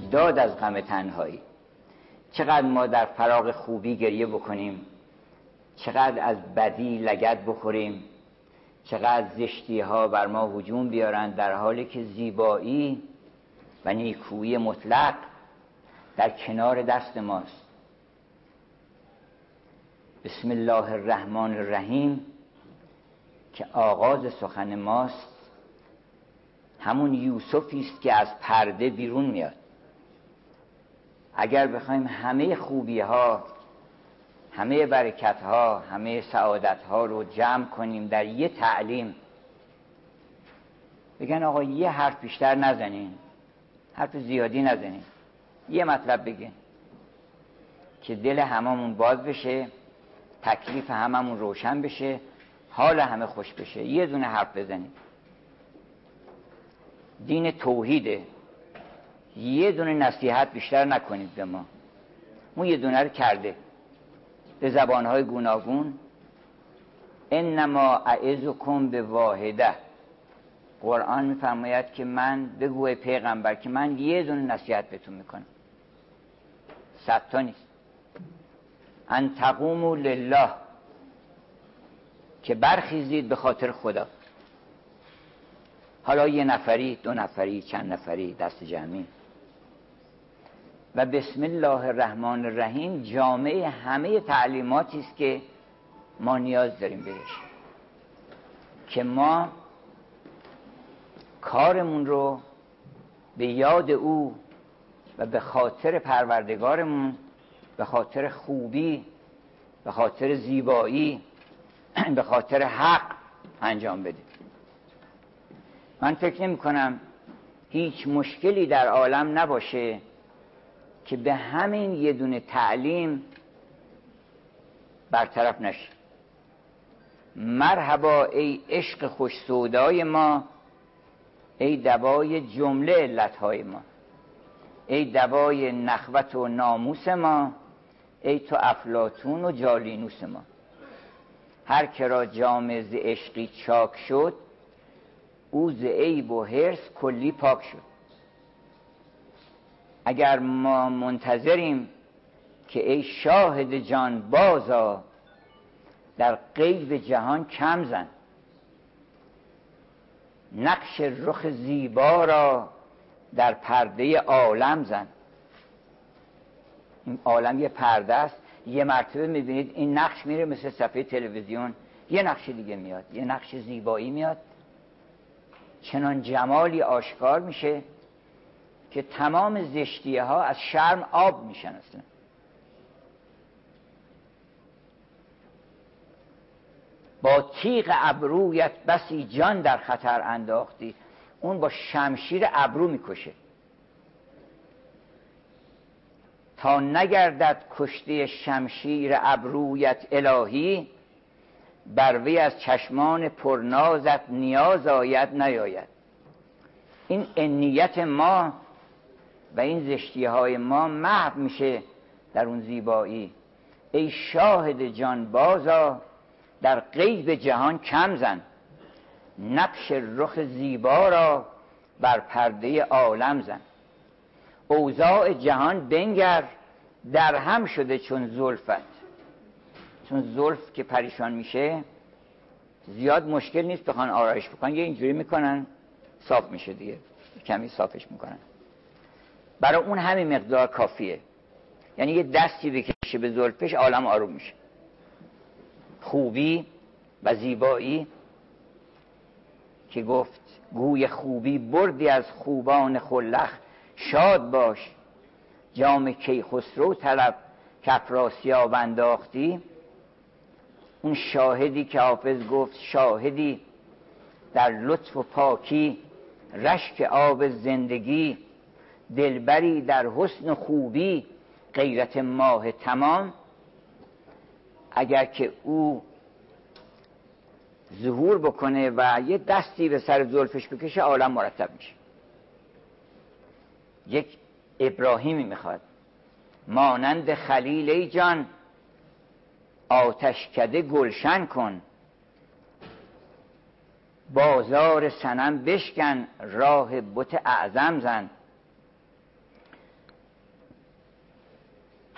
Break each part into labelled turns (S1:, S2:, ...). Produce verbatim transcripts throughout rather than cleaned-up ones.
S1: داد از غم تنهایی. چقدر ما در فراق خوبی گریه بکنیم، چقدر از بدی لگد بخوریم، چقدر زشتی ها بر ما هجوم بیارن، در حالی که زیبایی و نیکویی مطلق در کنار دست ماست. بسم الله الرحمن الرحیم که آغاز سخن ماست، همون یوسفی است که از پرده بیرون میاد. اگر بخوایم همه خوبی ها، همه برکت ها، همه سعادت ها رو جمع کنیم در یه تعلیم، بگن آقا یه حرف بیشتر نزنین، حرف زیادی نزنین، یه مطلب بگین که دل هممون باز بشه، تکلیف هممون روشن بشه، حال همه خوش بشه. یه دونه حرف بزنیم. دین توحیده، یه دونه نصیحت بیشتر نکنید به ما. اون یه دونه رو کرده به زبانهای گوناگون. انما اعظکم به واحده. قرآن میفرماید که من بگوی پیغمبر که من یه دونه نصیحت بهتون میکنم، صد تا نیست. ان تقوموا لله، که برخیزید به خاطر خدا. حالا یه نفری، دو نفری، چند نفری، دست جمعی. و بسم الله الرحمن الرحیم جامعه همه تعلیماتی است که ما نیاز داریم بهش، که ما کارمون رو به یاد او و به خاطر پروردگارمون، به خاطر خوبی، به خاطر زیبایی، به خاطر حق انجام بدیم. من فکر نمی کنم هیچ مشکلی در عالم نباشه که به همین یه دونه تعلیم برطرف نشه. مرحبا ای عشق خوش سودای ما، ای دوای جمله علتهای ما، ای دوای نخوت و ناموس ما، ای تو افلاطون و جالینوس ما. هر که را جام ز عشقی چاک شد، او ز عیب و حرص کلی پاک شد. اگر ما منتظریم که ای شاهد جان بازا، در غیب جهان کم زن، نقش رخ زیبا را در پرده عالم زن. این عالم یه پرده است، یه مرتبه میبینید این نقش میره مثل صفحه تلویزیون، یه نقش دیگه میاد، یه نقش زیبایی میاد، چنان جمالی آشکار میشه که تمام زشتیه ها از شرم آب میشن. اصلا با تیغ ابرویت بسی جان در خطر انداختی. اون با شمشیر ابرو میکشه تا نگردد کشته شمشیر ابرویت الهی، بر وی از چشمان پرنازت نیاز آید نیاید. این انیت ما و این زشتی های ما محو میشه در اون زیبایی. ای شاهد جان بازا، در غیب جهان کم زن، نقش رخ زیبا را بر پرده عالم زن. اوضاع جهان بنگر، در هم شده چون زلفت. چون زلف که پریشان میشه زیاد مشکل نیست بخوان آرایش بکنن، یه اینجوری میکنن صاف میشه دیگه، کمی صافش میکنن. برای اون همین مقدار کافیه. یعنی یه دستی بکشه به زلفش عالم آروم میشه. خوبی و زیبایی که گفت گوی خوبی بردی از خوبان خلخ، شاد باش جام کیخسرو طلب کافراسیاب انداختی. اون شاهدی که حافظ گفت شاهدی در لطف و پاکی، رشک آب زندگی، دلبری در حسن و خوبی، غیرت ماه تمام. اگر که او ظهور بکنه و یه دستی به سر زلفش بکشه عالم مرتب میشه. یک ابراهیمی میخواد مانند خلیل ای جان، آتشکده گلشن کن، بازار صنم بشکن، راه بت اعظم زن.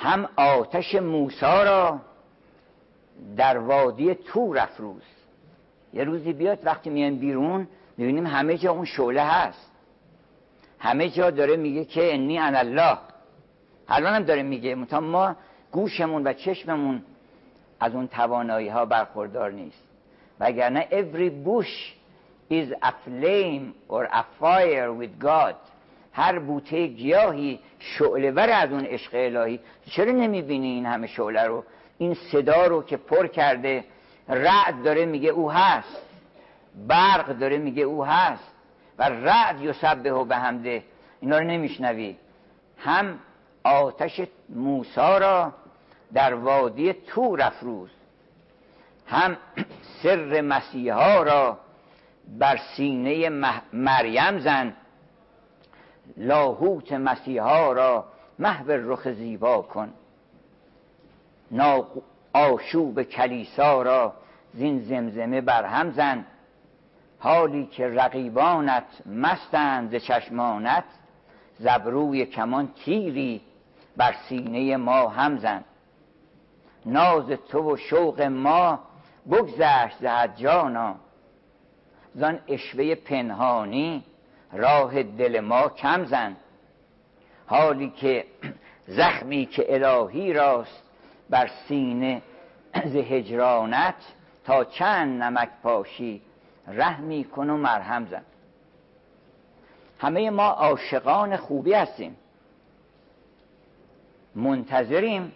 S1: هم آتش موسی را در وادی تور افروز. یه روزی بیاد وقتی میان بیرون میبینیم همه جا اون شعله هست، همه جا داره میگه که انی انا الله. الان هم داره میگه، منتها ما گوشمون و چشممون از اون توانایی ها برخوردار نیست. وگرنه every bush is a flame or a fire with God. هر بوته گیاهی شعله ور از اون عشق الهی. چرا نمیبینی این همه شعله رو، این صدا رو که پر کرده؟ رعد داره میگه او هست، برق داره میگه او هست، و رعد یسبح بحمده. اینا رو نمیشنوی؟ هم آتش موسی را در وادی تور افروز، هم سر مسیحا را بر سینه مریم زن. لاهوت مسیحا را محو رخ زیبا کن. آشوب کلیسا را زین زمزمه برهم زن. حالی که رقیبانت مستند ز چشمانت، زبروی کمان تیری بر سینه ما هم زن. ناز تو و شوق ما بگذشت ز حد جانا، زان عشوه پنهانی راه دل ما کم زن. حالی که زخمی که الهی راست بر سینه ز هجرانت، تا چند نمک پاشی رحمی کن و مرهم زن. همه ما عاشقان خوبی هستیم، منتظریم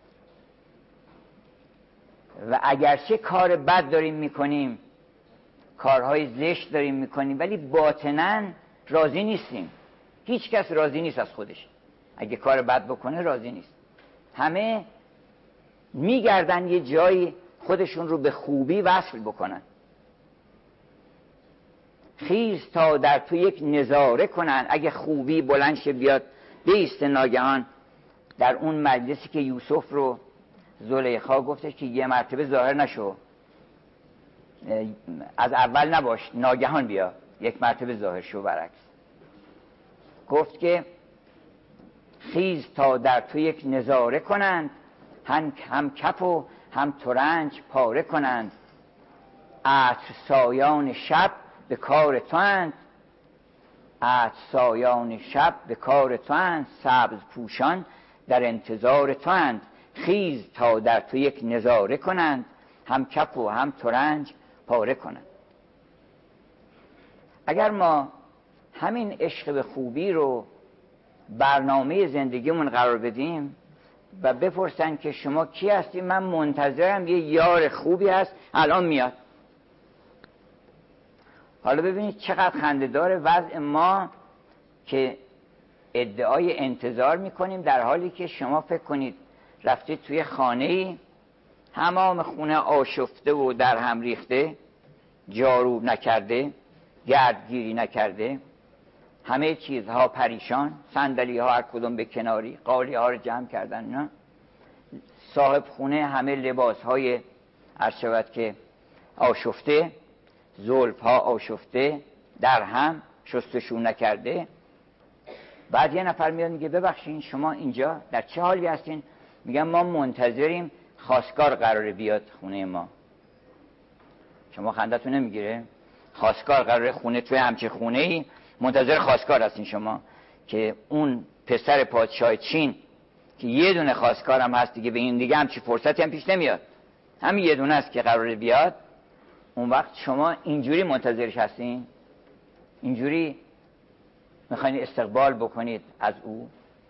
S1: و اگرچه کار بد داریم میکنیم، کارهای زشت داریم میکنیم، ولی باطناً راضی نیستیم. هیچ کس راضی نیست از خودش. اگه کار بد بکنه راضی نیست. همه میگردن یه جایی خودشون رو به خوبی وصل بکنن. خیز تا در تو یک نظاره کنن. اگه خوبی بلند شه بیاد بیست ناگهان در اون مجلسی که یوسف رو زلیخا گفتش که یه مرتبه ظاهر نشو، از اول نباش، ناگهان بیا، یک مرتبه ظاهر شو. برعکس گفت که خیز تا در تو یک نظاره کنند، هم, هم کف و هم ترنج پاره کنند. عطر سایان شب به کار تو اند، عطر سایان شب به کار تو اند. سبز پوشان در انتظار تو اند. خیز تا در تو یک نظاره کنند، هم کف و هم ترنج پاره کنند. اگر ما همین عشق به خوبی رو برنامه زندگیمون قرار بدیم و بپرسن که شما کی هستی، من منتظرم یه یار خوبی هست الان میاد. حالا ببینید چقدر خنده‌دار وضع ما که ادعای انتظار میکنیم، در حالی که شما فکر کنید رفتید توی خانه‌ای، تمام خونه آشفته و در هم ریخته، جارو نکرده، گردگیری نکرده، همه چیزها پریشان، صندلی ها هر کدوم به کناری، قالی ها رو جمع کردن. نه؟ صاحب خونه همه لباس های عرض شود که آشفته، زلف ها آشفته، در هم شستشو نکرده. بعد یه نفر میاد میگه ببخشین شما اینجا در چه حالی هستین؟ میگن ما منتظریم خواستگار قراره بیاد خونه ما. شما خندتون نمیگیره؟ خواستگار قراره خونه توی همچه خونه ای منتظر خواستگار هستین شما، که اون پسر پادشاه چین که یه دونه خواستگار هم هست دیگه، به این دیگه همچی فرصتی هم پیش نمیاد، همین یه دونه است که قراره بیاد. اون وقت شما اینجوری منتظرش هستین؟ اینجوری میخواین استقبال بکنید از او؟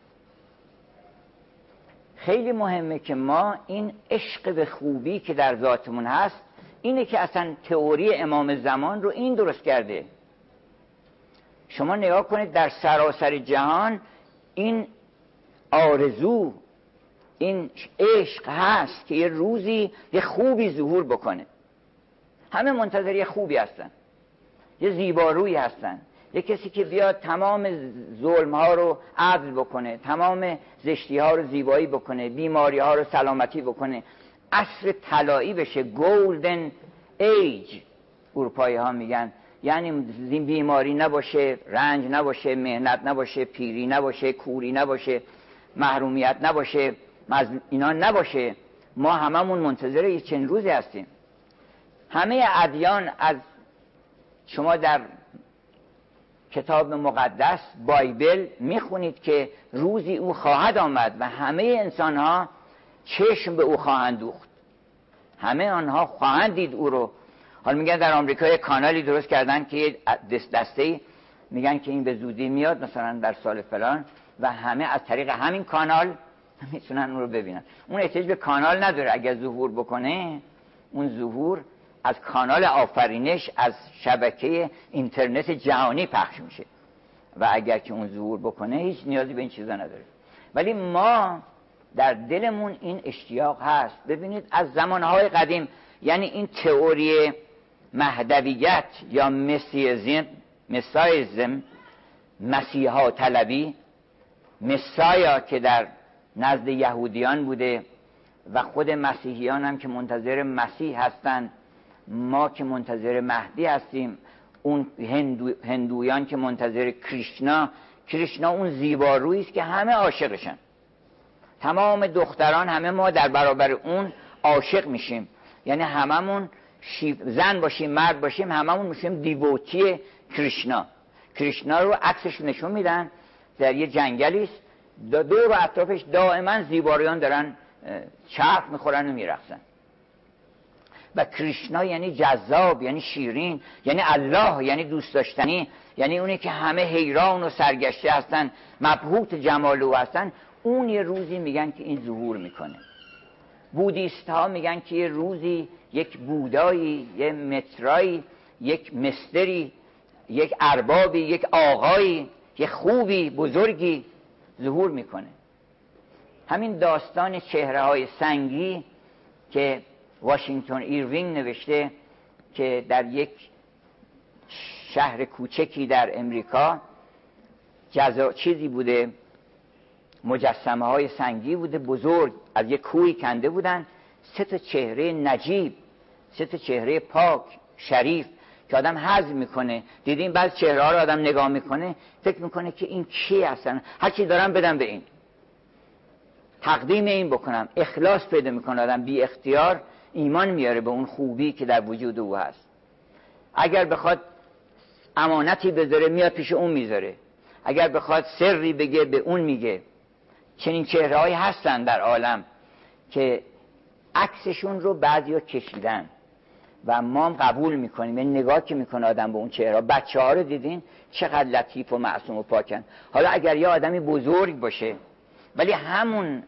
S1: خیلی مهمه که ما این عشق به خوبی که در ذاتمون هست، اینه که اصلا تئوری امام زمان رو این درست کرده. شما نگاه کنید در سراسر جهان این آرزو، این عشق هست که یه روزی یه خوبی ظهور بکنه. همه منتظر یه خوبی هستن، یه زیبارویی هستن، یه کسی که بیاد تمام ظلم ها رو عدل بکنه، تمام زشتی ها رو زیبایی بکنه، بیماری ها رو سلامتی بکنه، عصر طلایی بشه، گولدن ایج اروپایی ها میگن. یعنی بیماری نباشه، رنج نباشه، مهنت نباشه، پیری نباشه، کوری نباشه، محرومیت نباشه، از اینا نباشه، ما هممون منتظر یه چند روزی هستیم. همه ادیان، از شما در کتاب مقدس بایبل میخونید که روزی او خواهد آمد و همه انسان ها چشم به او خواهند دوخت، همه آنها خواهند دید او رو. حالا میگن در آمریکا یک کانالی درست کردن که یه دست دسته‌ای میگن که این به زودی میاد مثلا در سال فلان و همه از طریق همین کانال میتونن اون رو ببینن. اون احتیاج به کانال نداره، اگر ظهور بکنه اون ظهور از کانال آفرینش، از شبکه اینترنت جهانی پخش میشه و اگر که اون ظهور بکنه هیچ نیازی به این چیزا نداره. ولی ما در دلمون این اشتیاق هست. ببینید از زمانهای قدیم، یعنی این تئوری مهدویت یا مسیحیزم، مسیحیزم مسیحا طلبی، مسایا که در نزد یهودیان بوده و خود مسیحیان هم که منتظر مسیح هستند، ما که منتظر مهدی هستیم، اون هندو، هندویان که منتظر کریشنا. کریشنا اون زیبارویی است که همه عاشقشن، تمام دختران، همه ما در برابر اون عاشق میشیم، یعنی هممون زن باشیم مرد باشیم هممون میشیم دیووتی کریشنا. کریشنا رو عکسش نشون میدن در یه جنگلی است، دور و اطرافش دائما زیبارویان دارن چرخ میخورن و میرقصن. و کریشنا یعنی جذاب، یعنی شیرین، یعنی الله، یعنی دوست داشتنی، یعنی اونی که همه حیران و سرگشته هستن، مبهوت جمال او هستن. اون یه روزی میگن که این ظهور میکنه. بودیست ها میگن که یه روزی یک بودایی، یک مترایی، یک مستری، یک اربابی، یک آقایی، یک خوبی بزرگی ظهور میکنه. همین داستان چهره های سنگی که واشنگتن ایروینگ نوشته که در یک شهر کوچکی در امریکا جزا چیزی بوده، مجسمه های سنگی بوده بزرگ، از یک کوهی کنده بودن، سه تا چهره نجیب، سه تا چهره پاک شریف که آدم هضم میکنه. دیدین بعض چهره ها رو آدم نگاه میکنه فکر میکنه که این کی هستن، هر چی دارم بدم به این، تقدیم این بکنم. اخلاص پیدا میکنه آدم، بی اختیار ایمان میاره به اون خوبی که در وجود او هست. اگر بخواد امانتی بذاره میاد پیش اون میذاره، اگر بخواد سری بگه به اون میگه. چنین چهره‌هایی هستن در عالم که عکسشون رو بعضیا کشیدن و ما هم قبول میکنیم. این نگاه که میکنه آدم به اون چهره، بچه‌ها رو دیدین چقدر لطیف و معصوم و پاکن. حالا اگر یه آدمی بزرگ باشه ولی همون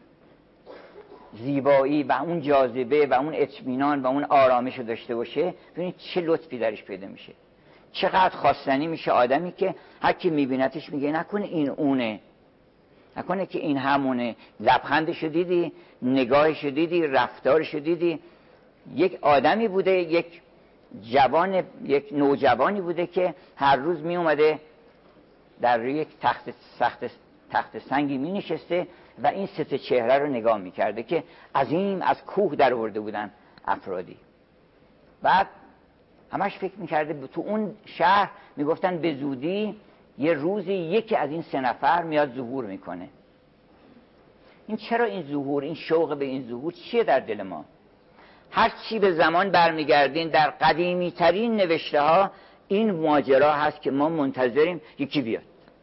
S1: زیبایی و اون جاذبه و اون اطمینان و اون آرامش رو داشته باشه، ببینید چه لطفی درش پیدا میشه، چقدر خواستنی میشه آدمی که هر کی میبینتش میگه نکنه این اونه، نکنه که این همونه. لبخندشو دیدی، نگاهشو دیدی، رفتارشو دیدی. یک آدمی بوده، یک جوان، یک نوجوانی بوده که هر روز می اومده در یک تخت سخت تخت سنگی می نشسته و این سه تا چهره رو نگاه می کرده که عظیم از کوه در آورده بودن افرادی. بعد همش فکر می کرده تو اون شهر می گفتن به زودی یه روزی یکی از این سه نفر میاد ظهور میکنه. این چرا این ظهور، این شوق به این ظهور چیه در دل ما؟ هر چی به زمان برمیگردین در قدیمی ترین نوشته ها این ماجرا هست که ما منتظریم یکی بیاد.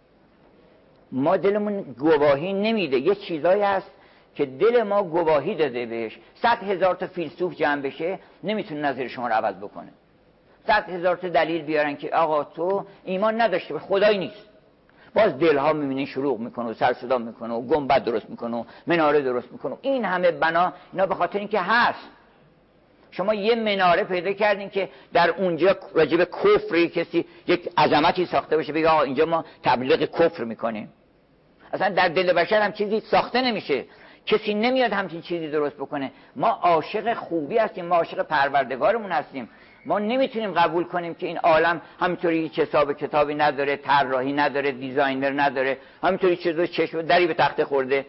S1: ما دلمون گواهی نمیده. یه چیزایی هست که دل ما گواهی داده بهش. صد هزار تا فیلسوف جمع بشه نمیتونه نظر شما رو عوض بکنه. صد هزار تا دلیل بیارن که آقا تو ایمان نداشته باش، خدایی نیست. باز دلها میبینی شروع میکنه و سر صدا میکنه و گنبد درست میکنه و مناره درست میکنه. این همه بنا اینا به خاطر اینکه هست. شما یه مناره پیدا کردین که در اونجا راجب کفری کسی یک عظمتی ساخته باشه بگه آقا اینجا ما تبلیغ کفر میکنیم. اصلا در دل بشر هم چیزی ساخته نمیشه، کسی نمیاد همچین چیزی درست بکنه. ما عاشق خوبی هستیم، ما عاشق پروردگارمون هستیم. ما نمیتونیم قبول کنیم که این عالم همینطوری هیچ حساب کتابی نداره، طراحی نداره، دیزاینر نداره، همینطوری چیزو چشم دری به تخته خورده،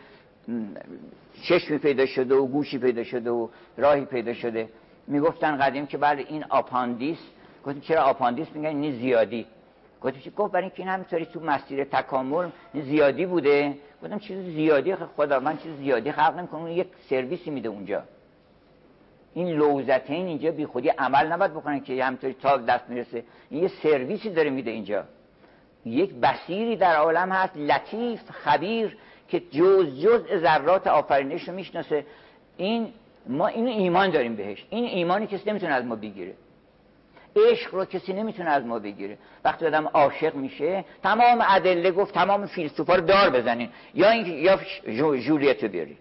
S1: چشمی پیدا شده و گوشی پیدا شده و راهی پیدا شده. میگفتن قدیم که بله این آپاندیس. گفتیم چرا آپاندیس؟ میگن این زیادی. گفتیم گفت برای اینکه این همینطوری تو مسیر تکامل زیادی بوده. گفتم چیز زیادی خدا من چیز زیادی خلق نمی‌کنم، یک سرویسی میده اونجا. این لوزتین اینجا بی خودی عمل نباید بکنن که همینطوری تا دست میرسه، این یه سرویسی داره میده اینجا. یک بصیری در عالم هست، لطیف خبیر، که جز جز ذرات آفرینش رو میشناسه. این ما اینو ایمان داریم بهش. این ایمانی کسی نمیتونه از ما بگیره. عشق رو کسی نمیتونه از ما بگیره. وقتی آدم عاشق میشه تمام ادله گفت، تمام فیلسوفا رو دار بزنین، یا این یا جولیت رو بیاری.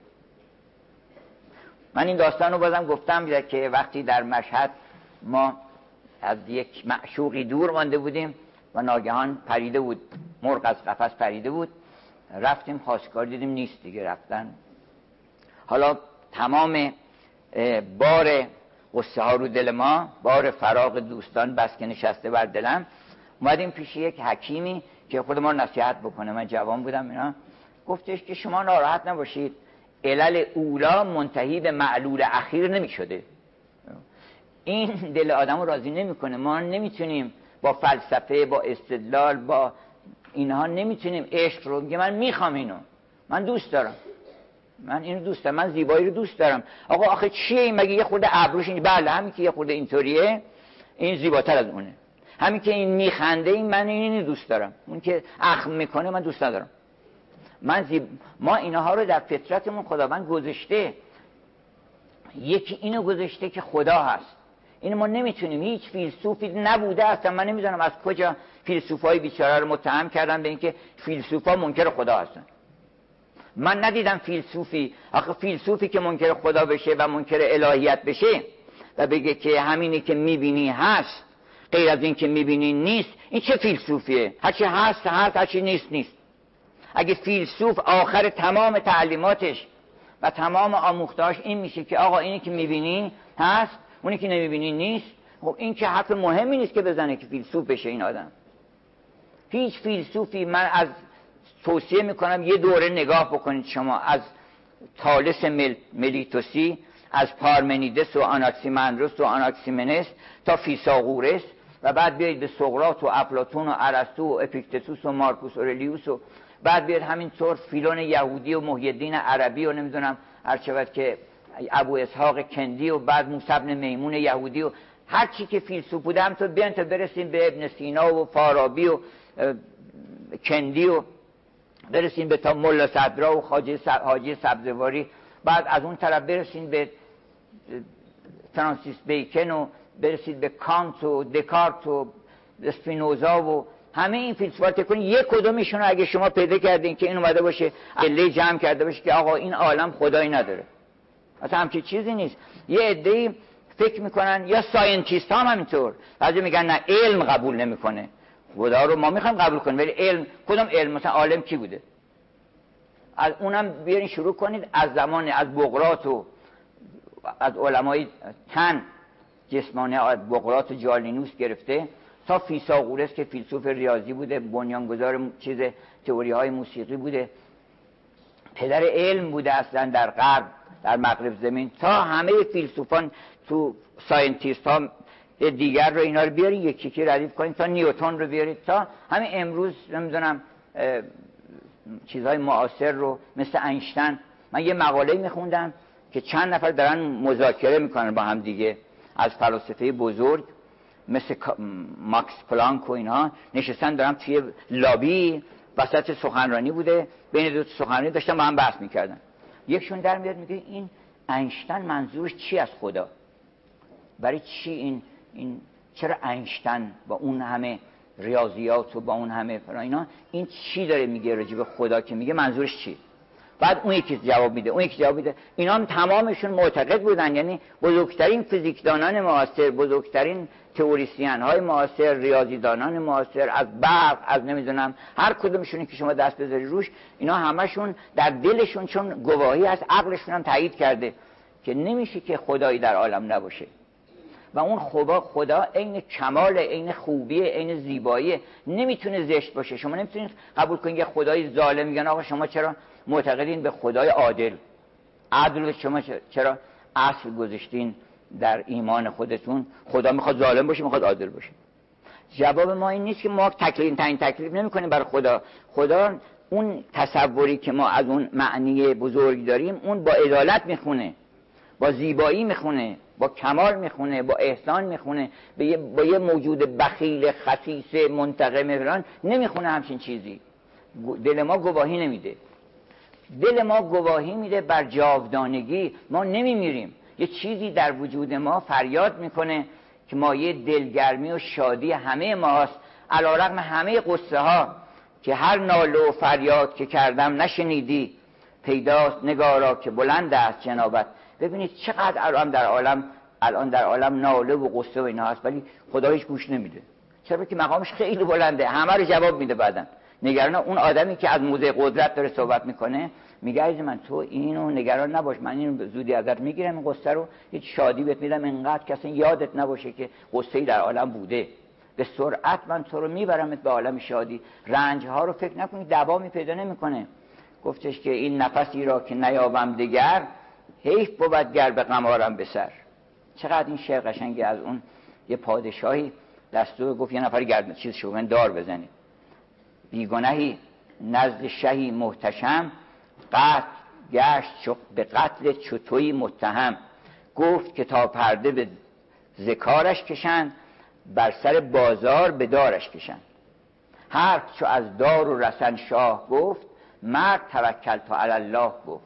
S1: من این داستان رو بازم گفتم که وقتی در مشهد ما از یک معشوقی دور مانده بودیم و ناگهان پریده بود، مرغ از قفس پریده بود، رفتیم خواستگار دیدیم نیست دیگه، رفتن. حالا تمام بار غصه ها رو دل ما، بار فراق دوستان بس که نشسته بر دلم. اومدیم پیش یک حکیمی که خود ما نصیحت بکنه، من جوان بودم اینا. گفتش که شما ناراحت نباشید، علل اولا منتهی به معلول اخیر نمی شده. این دل آدم رو راضی نمی کنه. ما نمیتونیم با فلسفه، با استدلال، با اینها نمیتونیم عشق رو. میگه من میخوام اینو، من دوست دارم، من اینو دوست دارم، من زیبایی رو دوست دارم. آقا آخه چیه این؟ مگه یه خورده ابروش این؟ بله همین که یه خورده اینطوریه این زیباتر از اونه. همین که این میخنده این من اینو دوست دارم، اون که اخم میکنه من دوست ندارم. من زیب... ما اینها رو در فطرتمون خداوند گذاشته. یکی اینو گذاشته که خدا هست. اینو ما نمیتونیم، هیچ فیلسوفی نبوده اصلا. من نمیدونم از کجا فیلسوفای بیچاره رو متهم کردن به اینکه فیلسوفا منکر خدا هستن. من ندیدم فیلسوفی، آخه فیلسوفی که منکر خدا بشه و منکر الهیت بشه و بگه که همینی که میبینی هست، غیر از این که میبینی نیست، این چه فیلسوفیه؟ هرچی هست هست، هرچی نیست نیست. اگه فیلسوف آخر تمام تعلیماتش و تمام آموختهاش این میشه که آقا اینی که میبینی هست، اونی که نمیبینی نیست، خب این که حرف مهمی نیست که بزنه که فیلسوف بشه این آدم. هیچ فیلسوفی، من از توصیه میکنم یه دوره نگاه بکنید شما، از تالس مل... ملیتوسی، از پارمنیدس و آناکسیمندروس و آناکسیمنس تا فیثاغورس و بعد بیایید به سقراط و افلاطون و ارسطو و اپیکتتوس و مارکوس اورلیوس و بعد بیاد همینطور فیلون یهودی و محی الدین عربی و نمیدونم هر چقدر که ابو اسحاق کندی و بعد موسی بن میمون یهودی و هر چی که فیلسوف بوده همینطور بیان تا برسیم به ابن سینا و فارابی و کندی و برسیم به تا ملا صدرا و حاجی حاجی سبزواری، بعد از اون طرف برسیم به فرانسیس بیکن و برسید به کانت و دکارت و اسپینوزا و همه این فیلسوفا. تکون یک کدومشون رو اگه شما پیدا کردین که این اومده باشه عله جمع کرده باشه که آقا این عالم خدایی نداره، اصلا همچین چیزی نیست. یه عده‌ای فکر میکنن، یا ساینتیست هم همینطور، بعضی میگن نه علم قبول نمیکنه خدا رو، ما میخوایم قبول کنیم ولی علم، کدوم علم؟ مثلا عالم کی بوده؟ از اونم بیارین شروع کنید از زمان از بقراط و از علمای تن جسمانی، از بقراط و جالینوس گرفته تا فیثاغورس که فیلسوف ریاضی بوده، بنیانگذار چیز تئوری های موسیقی بوده، پدر علم بوده اصلا در غرب، در مغرب زمین، تا همه فیلسوفان تو ساینتیست ها دیگر رو اینا رو بیارید یکی یکی ردیف کنید تا نیوتن رو بیارید تا همین امروز نمیدونم چیزهای معاصر رو مثل اینشتین. من یه مقاله میخوندم که چند نفر دارن مذاکره میکنن با هم دیگه از فلاسفه بزرگ مثل ماکس پلانک و اینها نشستن دارن توی لابی، وسط سخنرانی بوده، بین دو سخنرانی داشتن با هم بحث میکردن. یکشون در میاد میگه این اینشتین منظورش چی از خدا؟ برای چی این این چرا اینشتین با اون همه ریاضیات و با اون همه فلان اینا این چی داره میگه راجع به خدا که میگه منظورش چی؟ بعد اون یکی جواب میده، اون یکی جواب میده. اینا هم تمامشون معتقد بودن، یعنی بزرگترین فیزیکدانان معاصر، بزرگترین تئوریسین های معاصر، ریاضیدانان معاصر، از برق، از نمیدونم هر کدومشونی که شما دست بذاری روش، اینا همشون در دلشون چون گواهی از عقلشون هم تایید کرده که نمیشه که خدایی در عالم نباشه و اون خدا خدا عین کمال، عین خوبی، عین زیبایی، نمیتونه زشت باشه. شما نمیتونید قبول کنید یه خدای ظالم. میگن آقا شما چرا معتقدین به خدای عادل؟ عدل شما چرا اصل گذاشتین در ایمان خودتون؟ خدا میخواد ظالم باشه، میخواد عادل باشه. جواب ما این نیست که ما تکلیف تعیین تکلیف نمیکنیم برای خدا. خدا اون تصوری که ما از اون معنی بزرگ داریم اون با عدالت میخونه، با زیبایی میخونه، با کمال میخونه، با احسان میخونه. با یه, با یه موجود بخیل خسیس منتقم فلان نمیخونه همچین چیزی. دل ما گواهی نمیده. دل ما گواهی میده بر جاودانگی. ما نمیمیریم. یه چیزی در وجود ما فریاد میکنه که مایه دلگرمی و شادی همه ماست، علیرغم همه قصه ها که هر ناله و فریاد که کردم نشنیدی، پیداست نگارا که بلند است جنابت. ببینید چقدر الان در عالم الان در عالم ناله و قصه و اینا هست، ولی خدا هیچ گوش نمیده. چرا؟ که مقامش خیلی بلنده، همه رو جواب میده. بعدن نگران اون آدمی که از موزه قدرت داره صحبت میکنه میگه عزیز من تو اینو نگران نباش، من اینو زودی ازت میگیرم، این قصه رو هیچ شادی بهت میدم، اینقدر کسی یادت نباشه که قصه‌ای در عالم بوده. به سرعت من تو رو میبرمت به عالم شادی. رنج ها رو فکر نکنید دوامی پیدا نمیکنه. گفتش که این نفسی را که نیابم دگر، حیف بود گر به غم آرم به سر. چقدر این شعر قشنگه. از اون یه پادشاهی دستور گفت یه نفر گردن چیز شوگن دار بزنید. بیگناهی نزد شهی محتشم، قتل گشت چو به قتل چطوی متهم. گفت که تا پرده به ذکارش کشند، بر سر بازار به دارش کشند. هر چو از دار و رسن شاه گفت، مرد توکل تا علی الله گفت.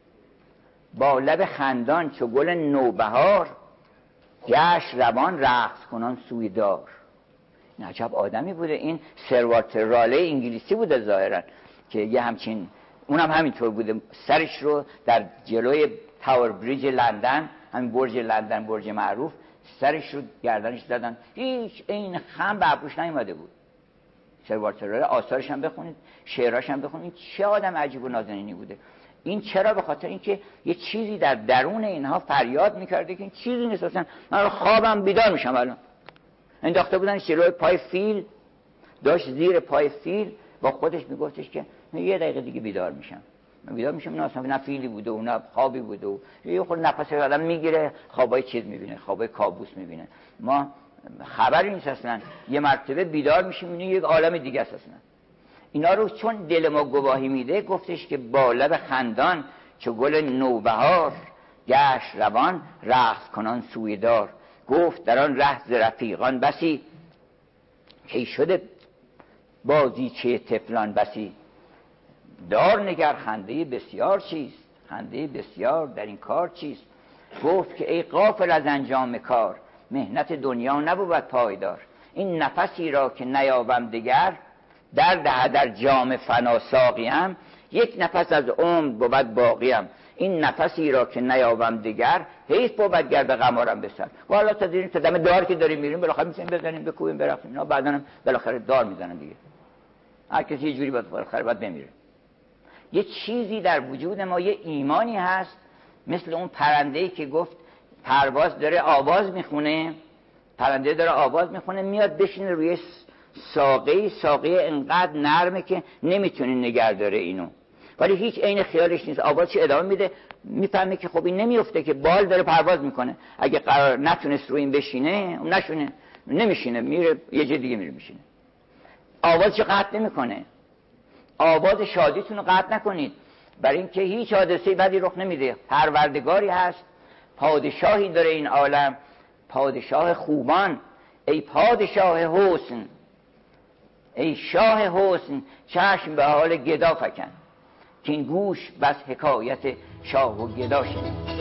S1: با لب خندان چو گل نوبهار، گشت روان رقص کنان سوی دار. این عجب آدمی بوده. این سروالتر راله انگلیسی بوده ظاهرا که یه همچین، اونم همینطور بوده. سرش رو در جلوی تاور بریج لندن، همین برج لندن، برج معروف، سرش رو گردنش زدن، هیچ این خم به ابروش نیومده بود. سروالتر راله آثارش هم بخونید، شعراش هم بخونید، چه آدم عجیب و نازنینی بوده. این چرا؟ به خاطر اینکه یه چیزی در درون اینها فریاد میکرده که این چیزی نیست. اصلا من خوابم بیدار میشم الان. انداخته بودن جلوی پای فیل، داشت زیر پای فیل با خودش میگفتش که یه دقیقه دیگه بیدار میشم. من بیدار میشم، نه اصلا نه فیلی بوده و نه خوابی بوده و یه خود نفس آدم میگیره، خوابای چیز میبینه، خوابای کابوس میبینه. ما خبری نیست اصلا. یه مرتبه بیدار میشیم این یک عالم دیگه است اصلا. اینا رو چون دل ما گواهی میده، گفتش که با لب خندان چو گل نوبهار، گشت روان رقص کنان سوی دار. گفت در آن ره ز رفیقان بسی، کی شده بازیچه طفلان بسی. دار نگر خنده بسیار چیست، خنده بسیار در این کار چیست. گفت که ای غافل از انجام کار، مهنت دنیا نبود پایدار. این نفسی را که نیابم دگر، در ده در جام فنا ساقیم. یک نفس از عمر بود باقیم. این نفسی را که نیابم دگر، حیف بود گر به غم آرم به سر. و حالا تا دیدیم تا دم دار که داریم میریم بالاخره میسیم بزنیم بکوبیم برقصیم، اینا بعدا هم بالاخره دار میزنن دیگه. هر کسی یه جوری باید بالاخره باید بمیره. یه چیزی در وجود ما، یه ایمانی هست مثل اون پرنده‌ای که گفت پرواز داره آواز میخونه، پرنده داره آواز میخونه، میاد بشینه روی ساقه، ساقه انقدر نرمه که نمیتونه نگهداره اینو، ولی هیچ عین خیالش نیست. آوازش ادامه میده، میفهمه که خب این نمیفته که بال داره پرواز میکنه. اگه قرار نتونست روی این بشینه، اون نشونه نمیشینه، میره یه جای دیگه میره میشینه. آوازش قطع نمیکنه. آواز شادیتون رو قطع نکنید، برای اینکه هیچ حادثه بدی رخ نمیده. پروردگاری هست، پادشاهی داره این عالم، پادشاه خوبان. ای پادشاه حسن، ای شاه حسن، چشم به حال گدا فکن، که این گوش بس حکایت شاه و گدا شنید.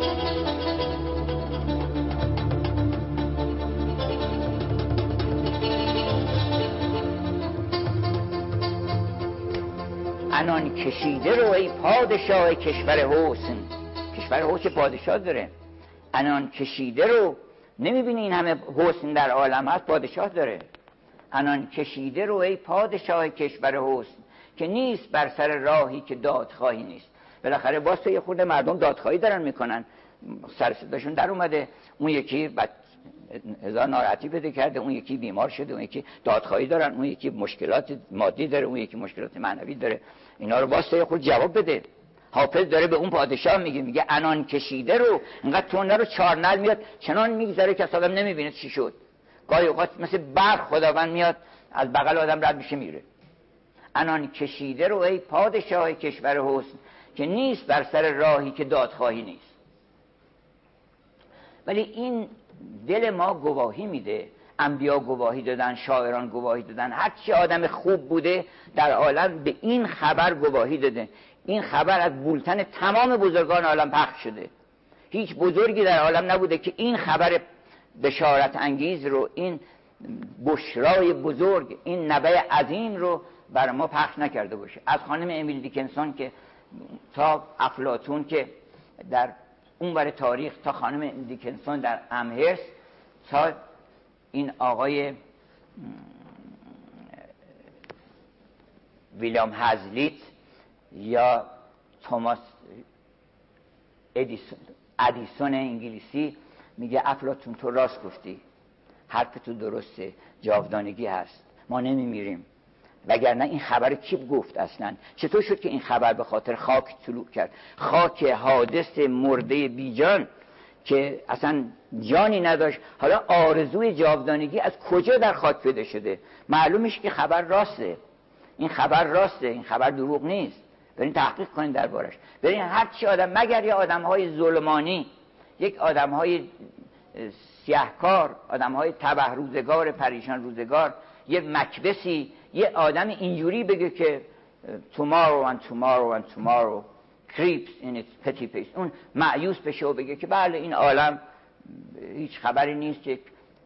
S1: انان کشیده رو ای پادشاه کشور حسن. کشور حسن پادشاه داره. انان کشیده رو، نمیبینی این همه حسن در عالم هست، پادشاه داره. انان کشیده رو ای پادشاه کشور حسن، که نیست بر سر راهی که دادخواهی نیست. بالاخره باز تو یه خورده مردم دادخواهی دارن میکنن، سر صداشون در اومده، اون یکی بعد هزار ناراحتی پیدا کرده، اون یکی بیمار شده، اون یکی دادخواهی دارن، اون یکی مشکلات مادی داره، اون یکی مشکلات معنوی داره. اینا رو باز تو یه خورده جواب بده. حافظ داره به اون پادشاه میگه، میگه انان کشیده رو، اینقدر تونه رو چارنل میاد چنان میگذره که اصلا نمیبینه چی شد. گاهی اوقات مثل برق خداوند میاد از بغل آدم رد میشه میره. انان کشیده رو ای پادشاه کشور حسن، که نیست بر سر راهی که دادخواهی نیست. ولی این دل ما گواهی میده، انبیا گواهی دادن، شاعران گواهی دادن، هر چی آدم خوب بوده در عالم به این خبر گواهی داده. این خبر از بولتن تمام بزرگان عالم پخش شده. هیچ بزرگی در عالم نبوده که این خبر بشارت انگیز رو، این بشرای بزرگ، این نبأ عظیم رو بر ما پخش نکرده باشه. از خانم امیل دیکنسون که تا افلاطون که در اونور تاریخ، تا خانم دیکنسون در امهرست، تا این آقای ویلیام هزلیت یا توماس ادیسون ادیسون انگلیسی میگه افلاطون تو راست گفتی، حرف تو درسته، جاودانگی هست، ما نمیمیریم. وگرنه این خبر کی گفت اصلا؟ چطور شد که این خبر به خاطر خاک طلوع کرد؟ خاک حادث مرده بیجان که اصلا جانی نداشت، حالا آرزوی جاودانگی از کجا در خاک پیدا شده؟ معلومش که خبر راسته، این خبر راسته، این خبر دروغ نیست. برین تحقیق کنین دربارش. برین هر چی آدم، مگر یه آدم‌های ظلمانی، یک آدم‌های سیاهکار، آدم‌های تبه روزگار، پریشان روزگار، یه مکبسی، یه آدم اینجوری بگه که tomorrow and tomorrow and tomorrow creeps in its petty pace، اون مایوس بشه و بگه که بله این عالم هیچ خبری نیست، که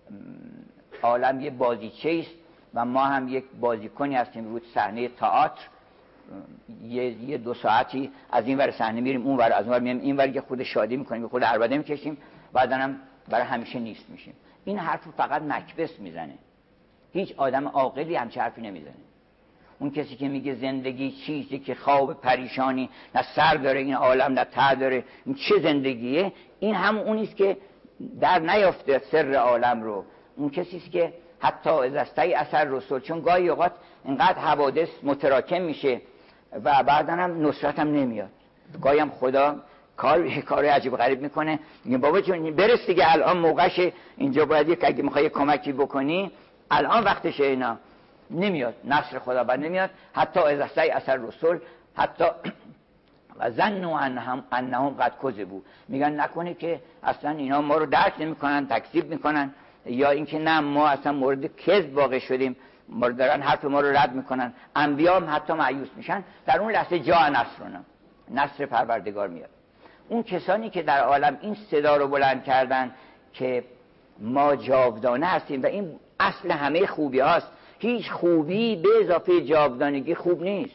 S1: عالم یه بازیچه است و ما هم یک بازیکنی هستیم روی صحنه تئاتر، یه یه دو ساعتی از این ور صحنه میریم اون ور، از اون ور میایم این ور، که خود شادی میکنیم، خود عربده میکشیم، بعداً هم برای همیشه نیست میشیم. این حرف فقط مکبس میزنه، هیچ آدم عاقلی همچین حرفی نمیزنه. اون کسی که میگه زندگی چیزی که خواب پریشانی، نه سر داره این عالم، نه ته داره، این چه زندگیه؟ این هم اونیست که در نیافته سر عالم رو. اون کسی است که حتی از استای اثر رسول، چون گاهی اوقات اینقدر حوادث متراکم میشه و بعداً هم نصرت هم نمیاد. گاهی هم خدا کار کار عجیب غریب میکنه، میگه بابا جون برس دیگه، الان موقعشه، اینجا باید یک اگه میخوای کمکی بکنی الان وقتشه. اینا نمیاد، نصر خدا بر نمیاد. حتی از استای اثر رسول، حتی و ظنوا انهم انهم قد کذبوا، میگن نکنه که اصلا اینا ما رو درک نمیکنن، تکذیب میکنن، یا اینکه نه ما اصلا مورد کذب واقع شدیم، ما دارن حرف ما رو رد میکنن. انبیا هم حتی مایوس میشن. در اون لحظه جا نصرنا، نصر پروردگار میاد. اون کسانی که در عالم این صدا رو بلند کردن که ما جاودانه هستیم و این اصل همه خوبی هاست، هیچ خوبی به اضافه جاودانگی خوب نیست.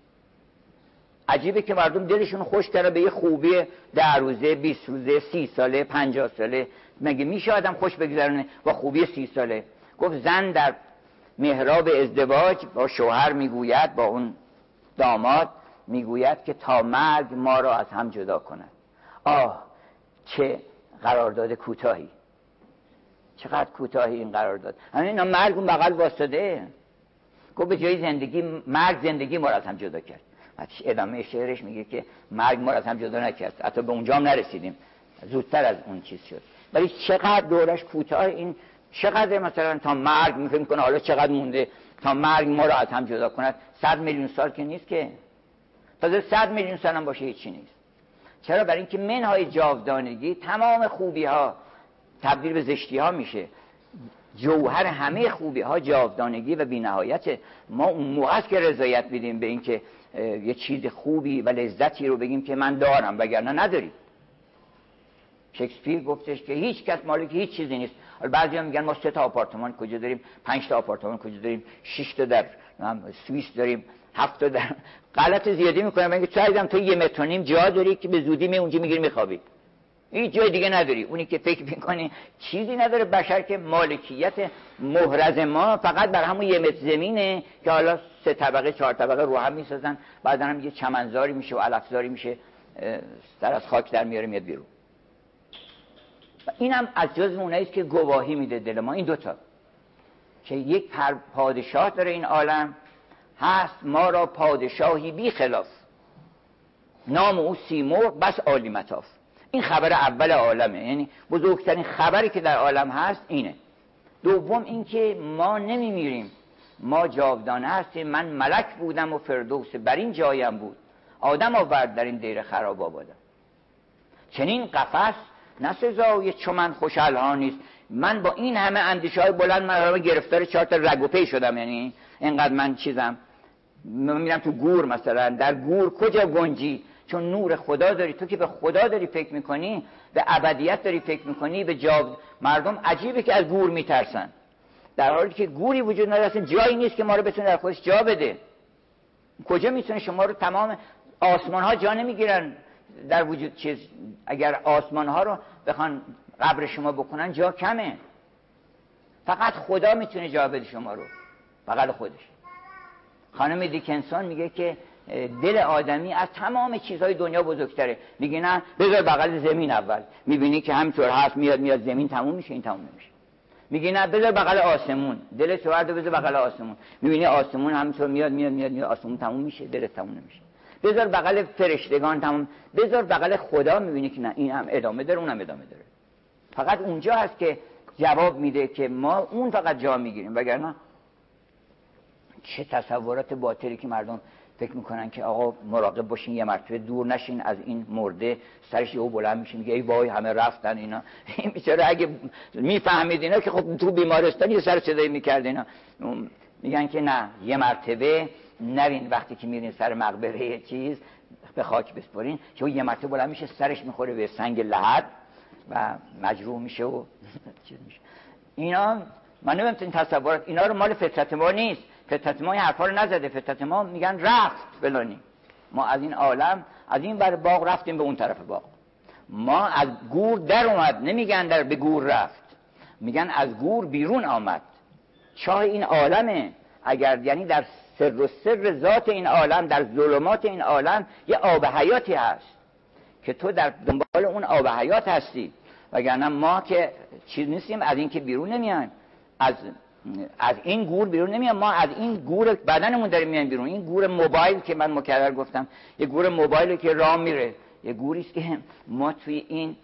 S1: عجیبه که مردم دلشون خوش کنه به یه خوبی ده روزه، بیست روزه، سی ساله، پنجاه ساله. مگه میشه آدم خوش بگذرونه با خوبی سی ساله؟ گفت زن در محراب ازدواج با شوهر میگوید، با اون داماد میگوید که تا مرگ ما را از هم جدا کند. آه چه قرارداد کوتاهی، چقدر کوتاهی این قرارداد. همین مرگ اون بغل واسطه. گفت به جای زندگی، مرگ زندگی ما را از هم جدا کرد. ادامه شعرش میگه که مرگ ما را از هم جدا نکرد، حتی به اونجا هم نرسیدیم، زودتر از اون چیز شد. ولی چقدر دورش کوتاه، این چقدر مثلا تا مرگ میفهم کنه، حالا چقدر مونده تا مرگ ما را از هم جدا کند؟ صد میلیون سال که نیست که، تازه صد میلیون سال هم باشه هیچی نیست. چرا؟ برای اینکه منهای جاودانگی، تمام خوبی ها تبدیل به زشتی ها میشه. جوهر همه خوبی ها جاودانگی و بی‌نهایت. ما اون موقع است که رضایت بدیم به اینکه یه چیز خوبی و لذتی رو بگیم که من دارم، وگرنه نداری. شکسپیر گفتش که هیچ کس مالک هیچ چیزی نیست. بعضی هم میگن ما سه تا آپارتمان کجا داریم، پنج تا آپارتمان کجا داریم، شش تا در سوئیس داریم، هفت تا در. غلط زیادی میکنم. میگه چایدم تو یه متر و نیم جا داری که به زودی می اونجا میگیری میخوابی، هیچ جای دیگه نداری. اونی که فکر میکنی چیزی نداره بشر، که مالکیت محرز ما فقط بر همون یه متر زمینه که حالا سه طبقه چهار طبقه رو هم میسازن، بعدا هم یه چمنزاری میشه و علفزاری میشه، سر از خاک در میاره میاد بیرون. اینم از جزء اونایی است که گواهی میده دل ما. این دوتا که یک پادشاه داره این عالم، هست ما را پادشاهی بی خلاف، نام او سیمرغ بس عالی مطاف. این خبر اول عالمه، یعنی بزرگترین خبری که در عالم هست اینه. دوم اینکه ما نمیمیریم ما جاودانه هستیم، من ملک بودم و فردوس بر این جایم بود، آدم آورد در این دیر خراب آبادم. چنین قفس نه سزای چو من خوشحال ها نیست. من با این همه اندیشه های بلند من گرفتار چهار تا رگ و پی شدم، یعنی اینقدر من چیزم، من میرم تو گور مثلا، در گور کجا گنجی؟ چون نور خدا داری، تو که به خدا داری فکر میکنی، به ابدیت داری فکر میکنی، به جا. مردم عجیبه که از گور میترسن، در حالی که گوری وجود نداره، اصلا جایی نیست که ما رو بتونه در خودش جا بده. کجا میتونه شما رو؟ تمام آسمان ها جا نمیگیرن در وجود چیز. اگر آسمان ها رو بخوان قبر شما بکنن جا کمه، فقط خدا میتونه جا بده شما رو، فقط خودش. خانم دیکنسون میگه که دل آدمی از تمام چیزهای دنیا بزرگتره. میگه نه بذار بغل زمین اول، میبینی که همینطور هست، میاد میاد زمین تموم میشه، این تموم نمیشه. میگه نه بذار بغل آسمون، دل تو ورد بذار بغل آسمون، میبینی آسمون همینطور میاد میاد میاد میاد، آسمون تموم میشه، دلت تموم نمیشه. بذار بغل فرشتگان تموم، بذار بغل خدا، میبینی که نه این هم ادامه داره اونم ادامه داره. فقط اونجا هست که جواب میده که ما اون فقط جا میگیریم، وگرنه چه تصورات باطلی که مردم فکر میکنن که آقا مراقب باشین یه مرتبه دور نشین از این مرده، سرش یهو بلند میشه میگه ای وای همه رفتن اینا. این بیچاره اگه میفهمید اینا که خب تو بیمارستان یه سر صدایی میکرد اینا. میگن که نه یه مرتبه نرین وقتی که میرین سر مقبره چیز به خاک بسپرین، چون یه مرتبه بلند میشه سرش میخوره به سنگ لحد و مجروح میشه و چیز میشه. اینا من نمیتونم تصورات اینا رو مال فطرت ما نیست. فطرت ما این حرفا رو نزده. فطرت ما میگن رفت فلانی، ما از این عالم از این بر باغ رفتیم به اون طرف باغ. ما از گور در اومد، نمیگن در به گور رفت، میگن از گور بیرون آمد. چاه این عالمه، اگر یعنی در سر و سر ذات این عالم، در ظلمات این عالم یه آب حیاتی هست که تو در دنبال اون آب حیات هستی. وگرنه ما که چیز نیستیم، از این که بیرون نمیایم، از از این گور بیرون نمیایم، ما از این گور بدنمون داریم میایم بیرون. این گور موبایل که من مکرر گفتم، یه گور موبایلی که راه میره، یه گوری است که ما توی این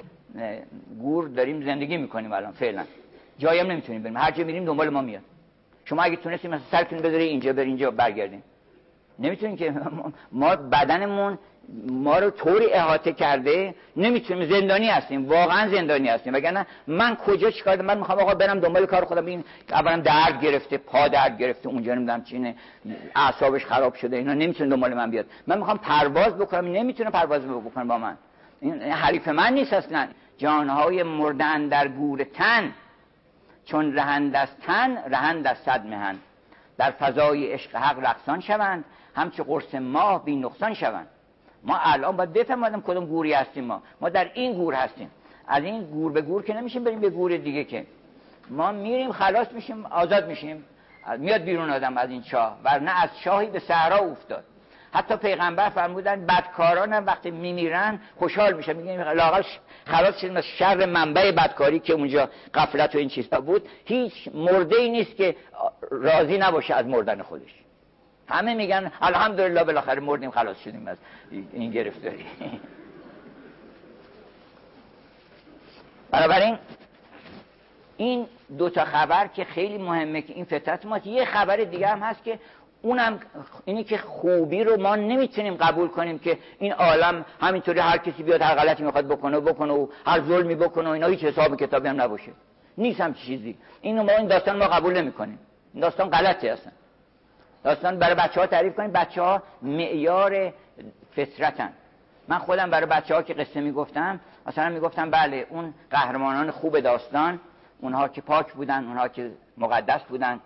S1: گور داریم زندگی میکنیم الان فعلا. جایی هم نمیتونیم بریم، هر جا میریم دنبال ما میاد. شما اگه تونستید مثلا سرتون بذاری اینجا بر اینجا برگردین، نمیتونیم که. ما بدنمون ما رو طوری احاطه کرده نمیتونیم، زندانی هستیم، واقعا زندانی هستیم. وگرنه من کجا چیکار دارم؟ من میخوام آقا برم دنبال کار خودم، این اولا درد گرفته، پا درد گرفته، اونجا نمیدونم چینه، اعصابش خراب شده، اینا نمیتونه دنبال من بیاد. من میخوام پرواز بکنم، نمیتونه پرواز بکنه با من، این حریف من نیست اصلا. جانهای مردن در گور تن، چون رهند از تن رهند از صد مهن، در فضای عشق حق رقصان شوند، همچه قرص ماه بی نقصان شوند. ما الان باید بفهمیم کدوم گوری هستیم. ما ما در این گور هستیم، از این گور به گور که نمیشیم بریم به گور دیگه، که ما میریم خلاص میشیم، آزاد میشیم، میاد بیرون آدم از این چاه. ورنه از چاهی به صحرا افتاد. حتی پیغمبر فرمودن بدکاران هم وقتی میمیرن خوشحال میشن، میگن لااقل خلاص شدیم از شر منبع بدکاری که اونجا غفلت و این چیزا بود. هیچ مرده ای نیست که راضی نباشه از مردن خودش. همه میگن الحمدلله بالاخره مردیم، خلاص شدیم از این گرفتاری. بنابراین این دو تا خبر که خیلی مهمه که این فطرت ما. یه خبر دیگه هم هست که اونم اینی که خوبی رو ما نمیتونیم قبول کنیم که این عالم همینطوری هر کسی بیاد هر غلطی میخواد بکنه و بکنه و هر ظلمی بکنه و اینا، هیچ حساب کتابی هم نباشه. نیست هم چیزی. اینو ما این داستان ما قبول نمیکنیم. این داستان غلطه اصلا. داستان برای بچه‌ها تعریف کنیم، بچه‌ها معیار فطرتن. من خودم برای بچه‌ها که قصه میگفتم، مثلا میگفتم بله اون قهرمانان خوب داستان، اونها که پاک بودن، اونها که مقدس بودن،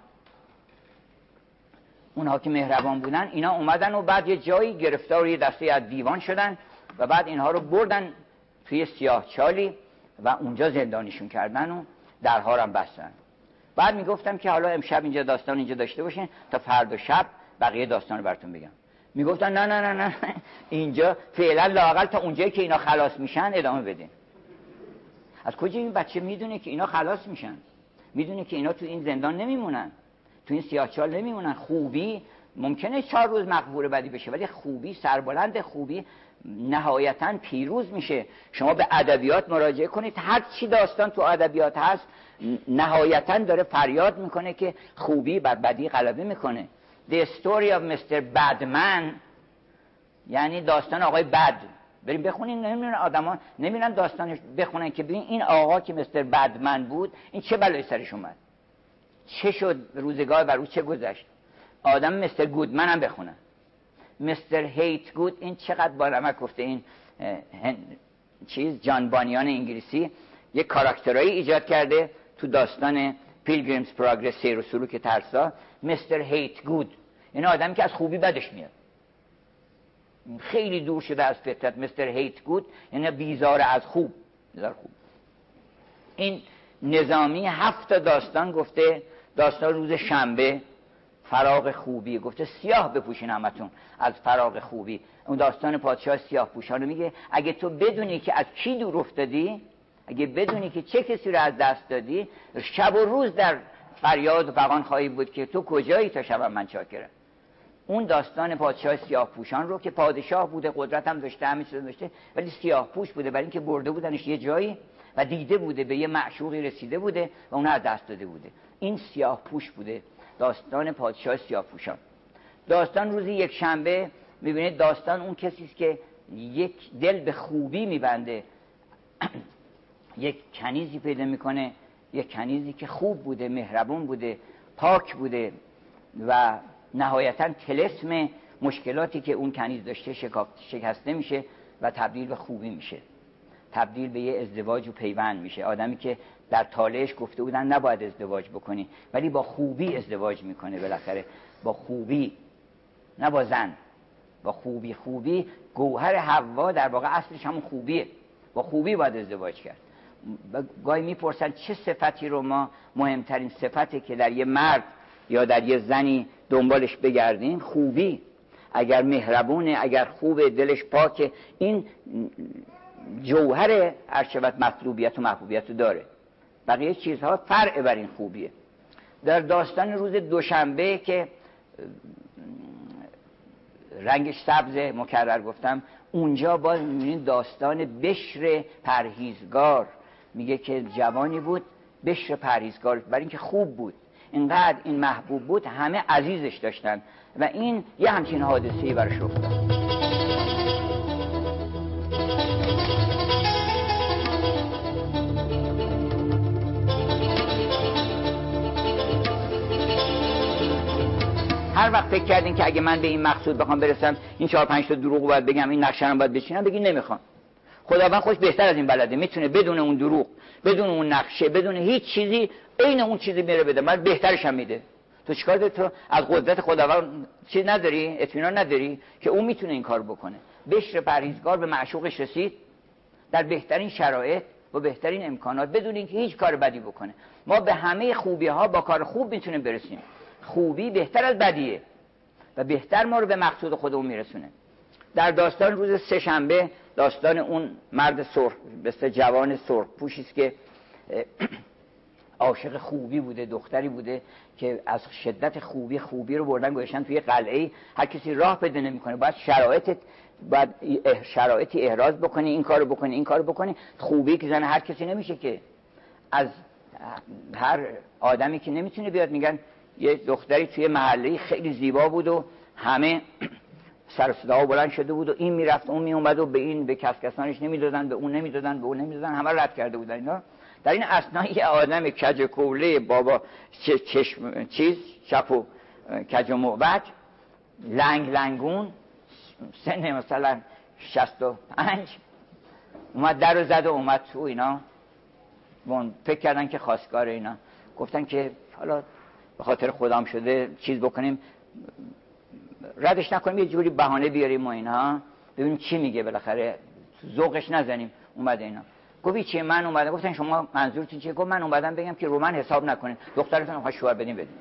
S1: اونها که مهربان بودن، اینا اومدن و بعد یه جایی گرفتار یه دسته از دیوان شدن و بعد اینها رو بردن توی سیاهچالی و اونجا زندانیشون کردن و درها رو بستن. بعد میگفتم که حالا امشب اینجا داستان اینجا داشته باشین تا فردا شب بقیه داستان رو براتون بگم. میگفتن نه نه نه نه اینجا فعلا لااقل تا اونجایی که اینا خلاص میشن ادامه بدین. از کجا این بچه میدونه که اینا خلاص میشن؟ میدونه که اینا تو این زندان نمیمونن، تو این سیاهچال نمیمونن. خوبی ممکنه چهار روز مقبول بدی بشه، ولی خوبی، سربلند خوبی نهایتاً پیروز میشه. شما به ادبیات مراجعه کنید، هر چی داستان تو ادبیات هست نهایتاً داره فریاد میکنه که خوبی بر بدی غلبه میکنه. The story of میستر Badman یعنی داستان آقای بد. بریم بخونین، نمیدونن آدما نمیرن داستانش بخونن که ببین این آقا که میستر بدمن بود این چه بلایی سرش اومد، چه شد روزگار بر او چه گذشت. آدم میستر گودمن هم بخونن. میستر هیت گود این چقدر با نمک گفته. این چیز جان بانیان انگلیسی یک کاراکترایی ایجاد کرده تو داستان پیلگریمز پروگرس، سیر و سلوک ترسا. میستر هیت گود این آدمی که از خوبی بدش میاد، خیلی دور شده از فطرت. میستر هیت گود یعنی بیزار از خوب، بیزار خوب. این نظامی هفت داستان گفته. داستان روز شنبه فراغ خوبی، گفته سیاه بپوشین همتون از فراغ خوبی. اون داستان پادشاه سیاه پوشانو میگه اگه تو بدونی که از کی دور افتادی، اگه بدونی که چه کسی رو از دست دادی، شب و روز در فریاد و فغان خواهی بود که تو کجایی تا شب من چاکرم. اون داستان پادشاه سیاه پوشان رو که پادشاه بوده، قدرت هم داشته، همه چیز داشته، ولی سیاه پوش بوده برای اینکه برده بودنش یه جایی و دیده بوده به یه معشوقی رسیده بوده و اون از دست داده بوده. این سیاه پوش بوده، داستان پادشاه سیاه پوشان. داستان روزی یک شنبه میبینید داستان اون کسی است که یک دل به خوبی میبنده، یک کنیزی پیدا میکنه، یک کنیزی که خوب بوده، مهربون بوده، پاک بوده و نهایتاً طلسم مشکلاتی که اون کنیز داشته شکسته میشه و تبدیل به خوبی میشه، تبدیل به یه ازدواج و پیوند میشه. آدمی که در طالعش گفته بودن نباید ازدواج بکنی، ولی با خوبی ازدواج میکنه بالاخره، با خوبی، نه با زن، با خوبی. خوبی گوهر حوا در واقع اصلش همون خوبیه، با خوبی باید ازدواج کرد. گاهی میپرسن چه صفتی رو ما مهمترین صفتی که در یه مرد یا در یه زنی دنبالش بگردیم؟ خوبی. اگر مهربونه، اگر خوبه، دلش پاکه، این جوهر ارشبت مطلوبیت و محبوبیت رو داره. بقیه چیزها فرع بر این خوبیه. در داستان روز دوشنبه که رنگش سبز مکرر گفتم، اونجا باز می‌بینید داستان بشر پرهیزگار. میگه که جوانی بود بشر پرهیزگار، برای اینکه خوب بود، اینقدر این محبوب بود، همه عزیزش داشتن و این یه همچین حادثه‌ای براش افتاد. هر وقت فکر کردین که اگه من به این مقصود بخوام برسم این چهار پنج تا دروغ باید بگم، این نقشه رو باید بچینم، بگین نمیخوام. خداوند خودش بهتر از این بلده، میتونه بدون اون دروغ، بدون اون نقشه، بدون هیچ چیزی عین اون چیزی میره بده، من بهترش هم میده. تو چیکار داری؟ تو از قدرت خداوند چیز نداری؟ اطمینان نداری که اون میتونه این کار بکنه؟ بشر پرهیزگار به معشوقش رسید در بهترین شرایط و بهترین امکانات، بدون اینکه هیچ کار بدی بکنه. ما به همه خوبی ها با کار خوب میتونیم برسیم. خوبی بهتر از بدیه و بهتر ما رو به مقصود خودمون میرسونه. در داستان روز سه شنبه داستان اون مرد سرخ بسته جوان سرخ پوشی است که عاشق خوبی بوده، دختری بوده که از شدت خوبی خوبی رو بردن گذاشتن توی قلعه. هر کسی راه پیدا نمی‌کنه، باید شرایط باید شرایطی احراز بکنی، این کارو بکنی، این کارو بکنی. خوبی که زن هر کسی نمیشه که، از هر آدمی که نمیتونه بیاد. میگن یه دختری توی محله خیلی زیبا بود و همه سر و صدا بلند شده بود و این میرفت اون میومد و به این به کس کسانش نمیدادن، به اون نمیدادن، به اون نمیدادن، همه رد کرده بودن اینا. در این اثنا یه آدم کج کوله بابا چشم چیز چپ و کج و معوج لنگ لنگون سن مثلا شصت و پنج اومد در رو زد و اومد تو اینا. فکر کردن که خواستگار اینا، گفتن که حالا به خاطر خدام شده چیز بکنیم، ردش نکنیم، یه جوری بهانه بیاریم و اینا، ببینیم چی میگه، بالاخره ذوقش نزنیم. اومده اینا گفت چیه؟ من اومدم. گفتن شما منظورتون چیه؟ گفت من اومدم بگم که رو من حساب نکنین، دخترتون میخواد شوهر بدین بدین.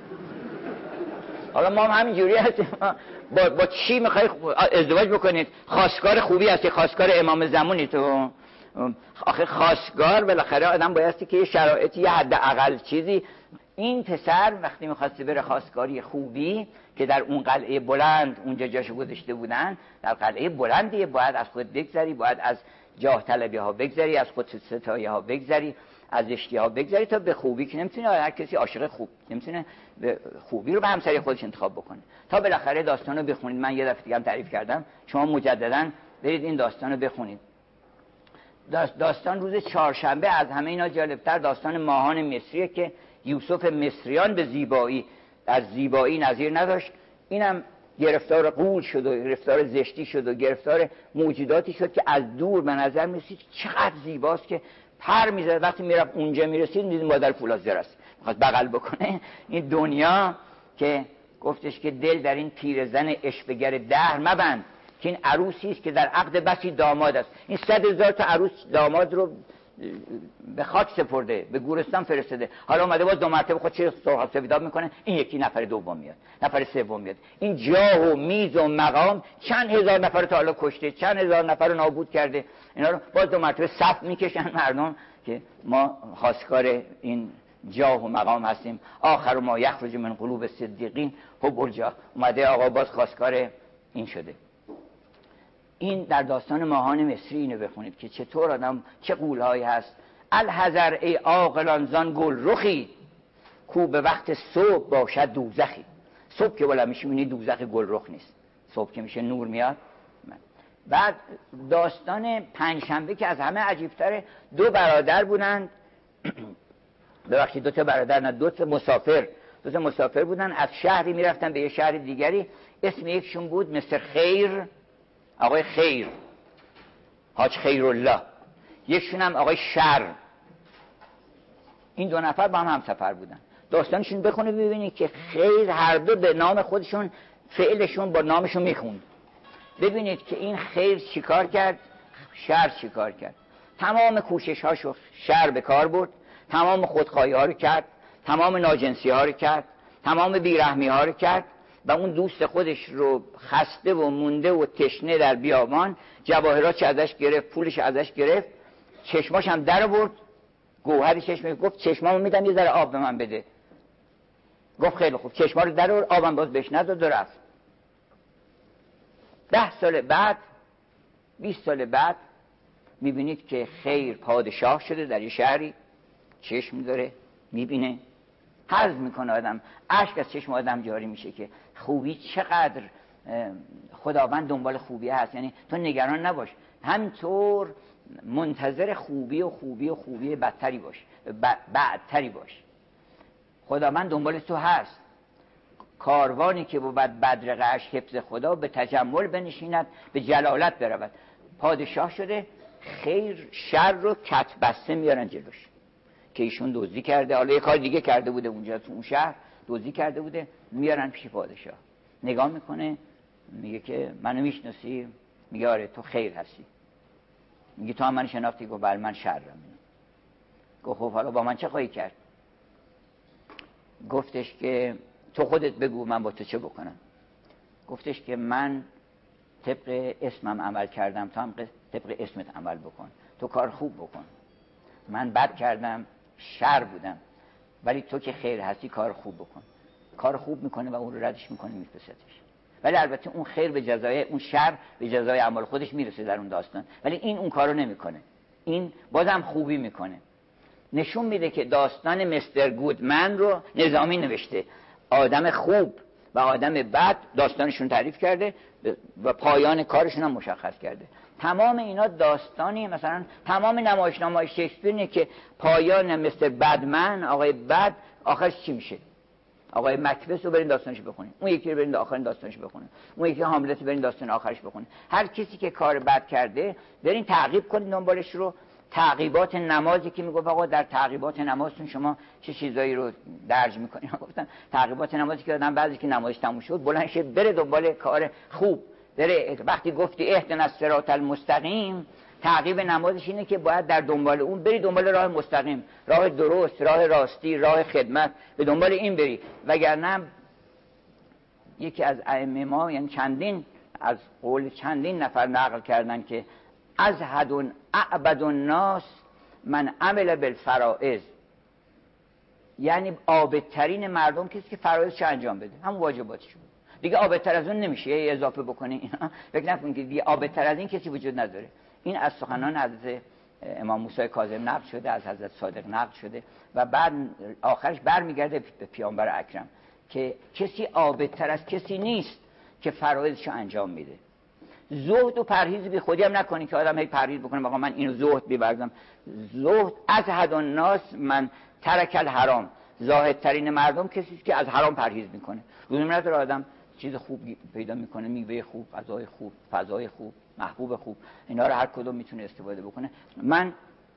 S1: حالا ما هم همین جوری هستیم، با, با چی میخوای ازدواج بکنید؟ خواستگار خوبی هستی، خواستگار امام زمانی تو. آخه خواستگار بالاخره آدم بایستی که یه شرایطی، یه حد اقل چیزی این پسر وقتی میخواسته بره خواستگاری خوبی که در اون قلعه بلند اونجا جاشو گذاشته بودن، در قلعه بلندی باید از خود بگذری، باید از جاه طلبی ها بگذری، از خود ستایی ها بگذری، از زشتی ها بگذری تا به خوبی، که نمیتونه هر کسی عاشق خوب نمیتونه به خوبی رو به همسری خودش انتخاب بکنه. تا بالاخره داستان رو بخونید، من یه دفعه دیگه هم تعریف کردم، شما مجددا برید این داستان رو بخونید. داستان روز چهارشنبه از همه اینا جالبتر داستان ماهان مصریه که یوسف مصریان به زیبایی، از زیبایی نظیر نداشت، اینم گرفتار قول شد و گرفتار زشتی شد و گرفتار موجوداتی شد که از دور به نظر می‌رسید چقدر زیباست که پر می‌زد، وقتی میرفت اونجا میرسید می‌دید مادر فولادزر است، می‌خواد بغل بکنه. این دنیا که گفتش که دل در این پیرزن عشوه‌گر دهر مبند، که این عروسی است که در عقد بسی داماد است. این صد هزار تا عروس داماد رو به خاک سپرده، به گورستان فرستاده، حالا اومده باز دو مرتبه خود چه سرخ سفیداب میکنه، این یکی نفر دوم میاد، نفر سوم میاد. این جاه و میز و مقام چند هزار نفر تا حالا کشته، چند هزار نفر رو نابود کرده، اینا رو باز دو مرتبه صف میکشن مردم که ما خواستگار این جاه و مقام هستیم. آخر ما یخرج من قلوب صدیقین حب الجاه، اومده آقا باز خواستگار این شده. این در داستان ماهان مصری اینو بخونید که چطور آدم چه قولهایی هست. الحذر ای عاقلان زان گل رخی، کو به وقت صبح باشد دوزخی. صبح که بالا میشه میبینی دوزخ گل رخ نیست، صبح که میشه نور میاد. بعد داستان پنجشنبه که از همه عجیبتره، دو برادر بودند ببخشید دو تا برادر نه دو تا مسافر دو تا مسافر بودن، از شهری میرفتن به یه شهر دیگری. اسم یکشون بود مستر خیر، آقای خیر، حاج خیرالله. یکشون هم آقای شر. این دو نفر با هم همسفر بودن. داستانشون بخونه ببینید که خیر هر دو به نام خودشون فعلشون با نامشون میخوند. ببینید که این خیر چیکار کرد، شر چیکار کرد. تمام کوشش هاشو شر به کار برد، تمام خودخواهی ها رو کرد، تمام ناجنسی ها رو کرد، تمام بیرحمی ها رو کرد و اون دوست خودش رو خسته و مونده و تشنه در بیابان، جواهرات ازش گرفت، پولش ازش گرفت، چشماش هم در آورد، گوهر چشمش، گفت چشمامو میدم یه ذره آب به من بده. گفت خیلی خوب، چشما رو در آورد، آبم باز بهش نداد و رفت. ده سال بعد، بیست سال بعد میبینید که خیر پادشاه شده در یه شهری، چشم داره میبینه، حرز میکنه آدم، اشک از چشم آدم جاری میشه که خوبی چقدر خداوند دنبال خوبی هست. یعنی تو نگران نباش، همینطور منتظر خوبی و خوبی و خوبی بدتری باش، بعدتری باش. خداوند دنبال تو هست. کاروانی که بود بدرقه‌اش حفظ خدا، به تجمل بنشیند به جلالت برود. پادشاه شده، خیر شر رو کت بسته میارن جلوش که ایشون دزدی کرده، حالا یه کار دیگه کرده بوده اونجا تو اون شهر، دزدی کرده بوده، میارن پیش پادشاه. نگاه میکنه، میگه که منو میشناسی؟ میگه آره تو خیر هستی. میگه تو هم من شناختی؟ گفت بله من شرم. گفت خب حالا با من چه خواهی کرد؟ گفتش که تو خودت بگو من با تو چه بکنم. گفتش که من طبق اسمم عمل کردم، تو هم طبق اسمت عمل بکن، تو کار خوب بکن. من بد کردم، شر بودم، ولی تو که خیر هستی کار خوب بکن. کار خوب میکنه و اون رو ردش میکنه، میفرستش. ولی البته اون خیر به جزای اون شر به جزای اعمال خودش میرسه در اون داستان، ولی این اون کارو نمیکنه، این بازم خوبی میکنه. نشون میده که داستان مستر گودمن رو نظامی نوشته، آدم خوب و آدم بد داستانشون تعریف کرده و پایان کارشون هم مشخص کرده. تمام اینا داستانی، مثلا تمام نمایشنامه‌های شکسپیر که پایان مستر بدمن، آقای بد، آخرش چی میشه؟ آقای مکبث رو برین داستانش بخونید، اون یکی رو برین آخرین داستانش بخونید، اون یکی هاملت رو برین داستان آخرش بخونید. هر کسی که کار بد کرده برین تعقیب کنید دنبالش رو. تعقیبات نمازی که میگفت آقا در تعقیبات نمازتون شما چه چیزایی رو درج میکنید؟ گفتم تعقیبات نمازی که آدم بعضی که نمازش تموم شد بلند شه بره دنبال کار خوب، بره. وقتی گفتی اهدنا الصراط المستقیم، تعقیب نمازش اینه که باید در دنبال اون بری، دنبال راه مستقیم، راه درست، راه راستی، راه خدمت، به دنبال این بری. وگرنه یکی از ائمه ما، یعنی چندین از قول چندین نفر نقل کردن که ازهد اعبد الناس من عمل بالفرائض. یعنی عابدترین مردم کسی که فرایضش انجام بده، هم واجباتش دیگه. عابدتر از اون نمیشه یه اضافه بکنه اینا. فکر نکنید که دیگه عابدتر از این کسی وجود نداره. این از سخنان حضرت امام موسی کاظم نقل شده، از حضرت صادق نقل شده و بعد آخرش برمیگرده به پیامبر اکرم که کسی عابدتر از کسی نیست که فرایضش انجام میده. زهد و پرهیز بی خودی هم نکنی که آدم هی پرهیز بکنه آقا من اینو زهد بی‌ورزم. زهد از حد الناس من ترک الحرام، زاهدترین مردم کسی است که از حرام پرهیز میکنه. لزوم نداره آدم چیز خوب پیدا میکنه، میوه خوب، غذای خوب، فضای خوب، محبوب خوب، اینا رو هر کدوم میتونه استفاده بکنه. من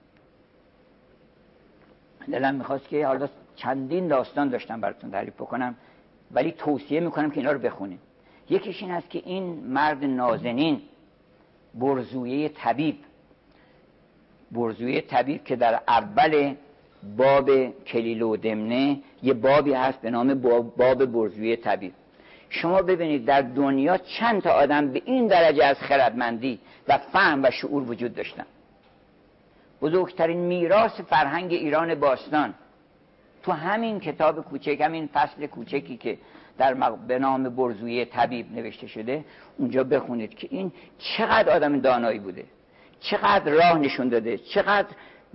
S1: دلم میخواست که حالا چندین داستان داشتم براتون تعریف بکنم، ولی توصیه میکنم که اینا رو بخونید. یکیش این است که این مرد نازنین برزویه طبیب، برزویه طبیب که در اول باب کلیل و دمنه یه بابی هست به نام باب برزویه طبیب. شما ببینید در دنیا چند تا آدم به این درجه از خردمندی و فهم و شعور وجود داشتن. بزرگترین میراث فرهنگ ایران باستان تو همین کتاب کوچک، همین فصل کوچکی که در به نام برزویه طبیب نوشته شده، اونجا بخونید که این چقدر آدم دانایی بوده، چقدر راه نشون داده، چقدر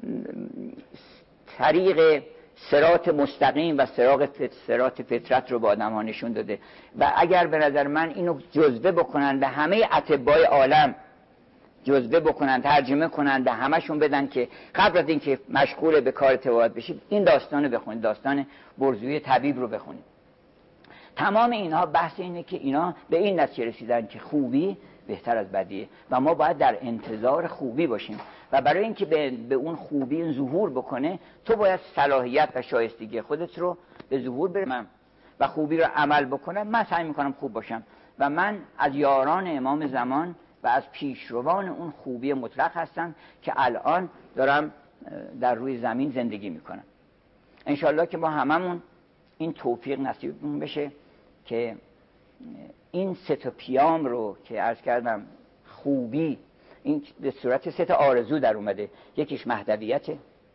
S1: طریق صراط مستقیم و صراط فطرت رو با آدم ها نشون داده. و اگر به نظر من اینو جذبه بکنن به همه اطبای عالم، جذبه بکنن، ترجمه کنن، به همشون بدن که قبل از اینکه مشغول به کار تئوریت بشید این داستانو بخونید، داستان برزویه طبیب رو بخونید. تمام اینها بحث اینه که اینا به این نتیجه رسیدن که خوبی بهتر از بدیه و ما باید در انتظار خوبی باشیم و برای اینکه به, به اون خوبی ظهور بکنه تو باید صلاحیت و شایستگی خودت رو به ظهور برسونم و خوبی رو عمل بکنم. من سعی میکنم خوب باشم و من از یاران امام زمان و از پیشروان اون خوبی مطلق هستم که الان دارم در روی زمین زندگی میکنم. انشالله که ما هممون این توفیق نصیبمون بشه که این سه تا پیام رو که عرض کردم، خوبی، این به صورت سه تا آرزو در اومده، یکیش مهدویته،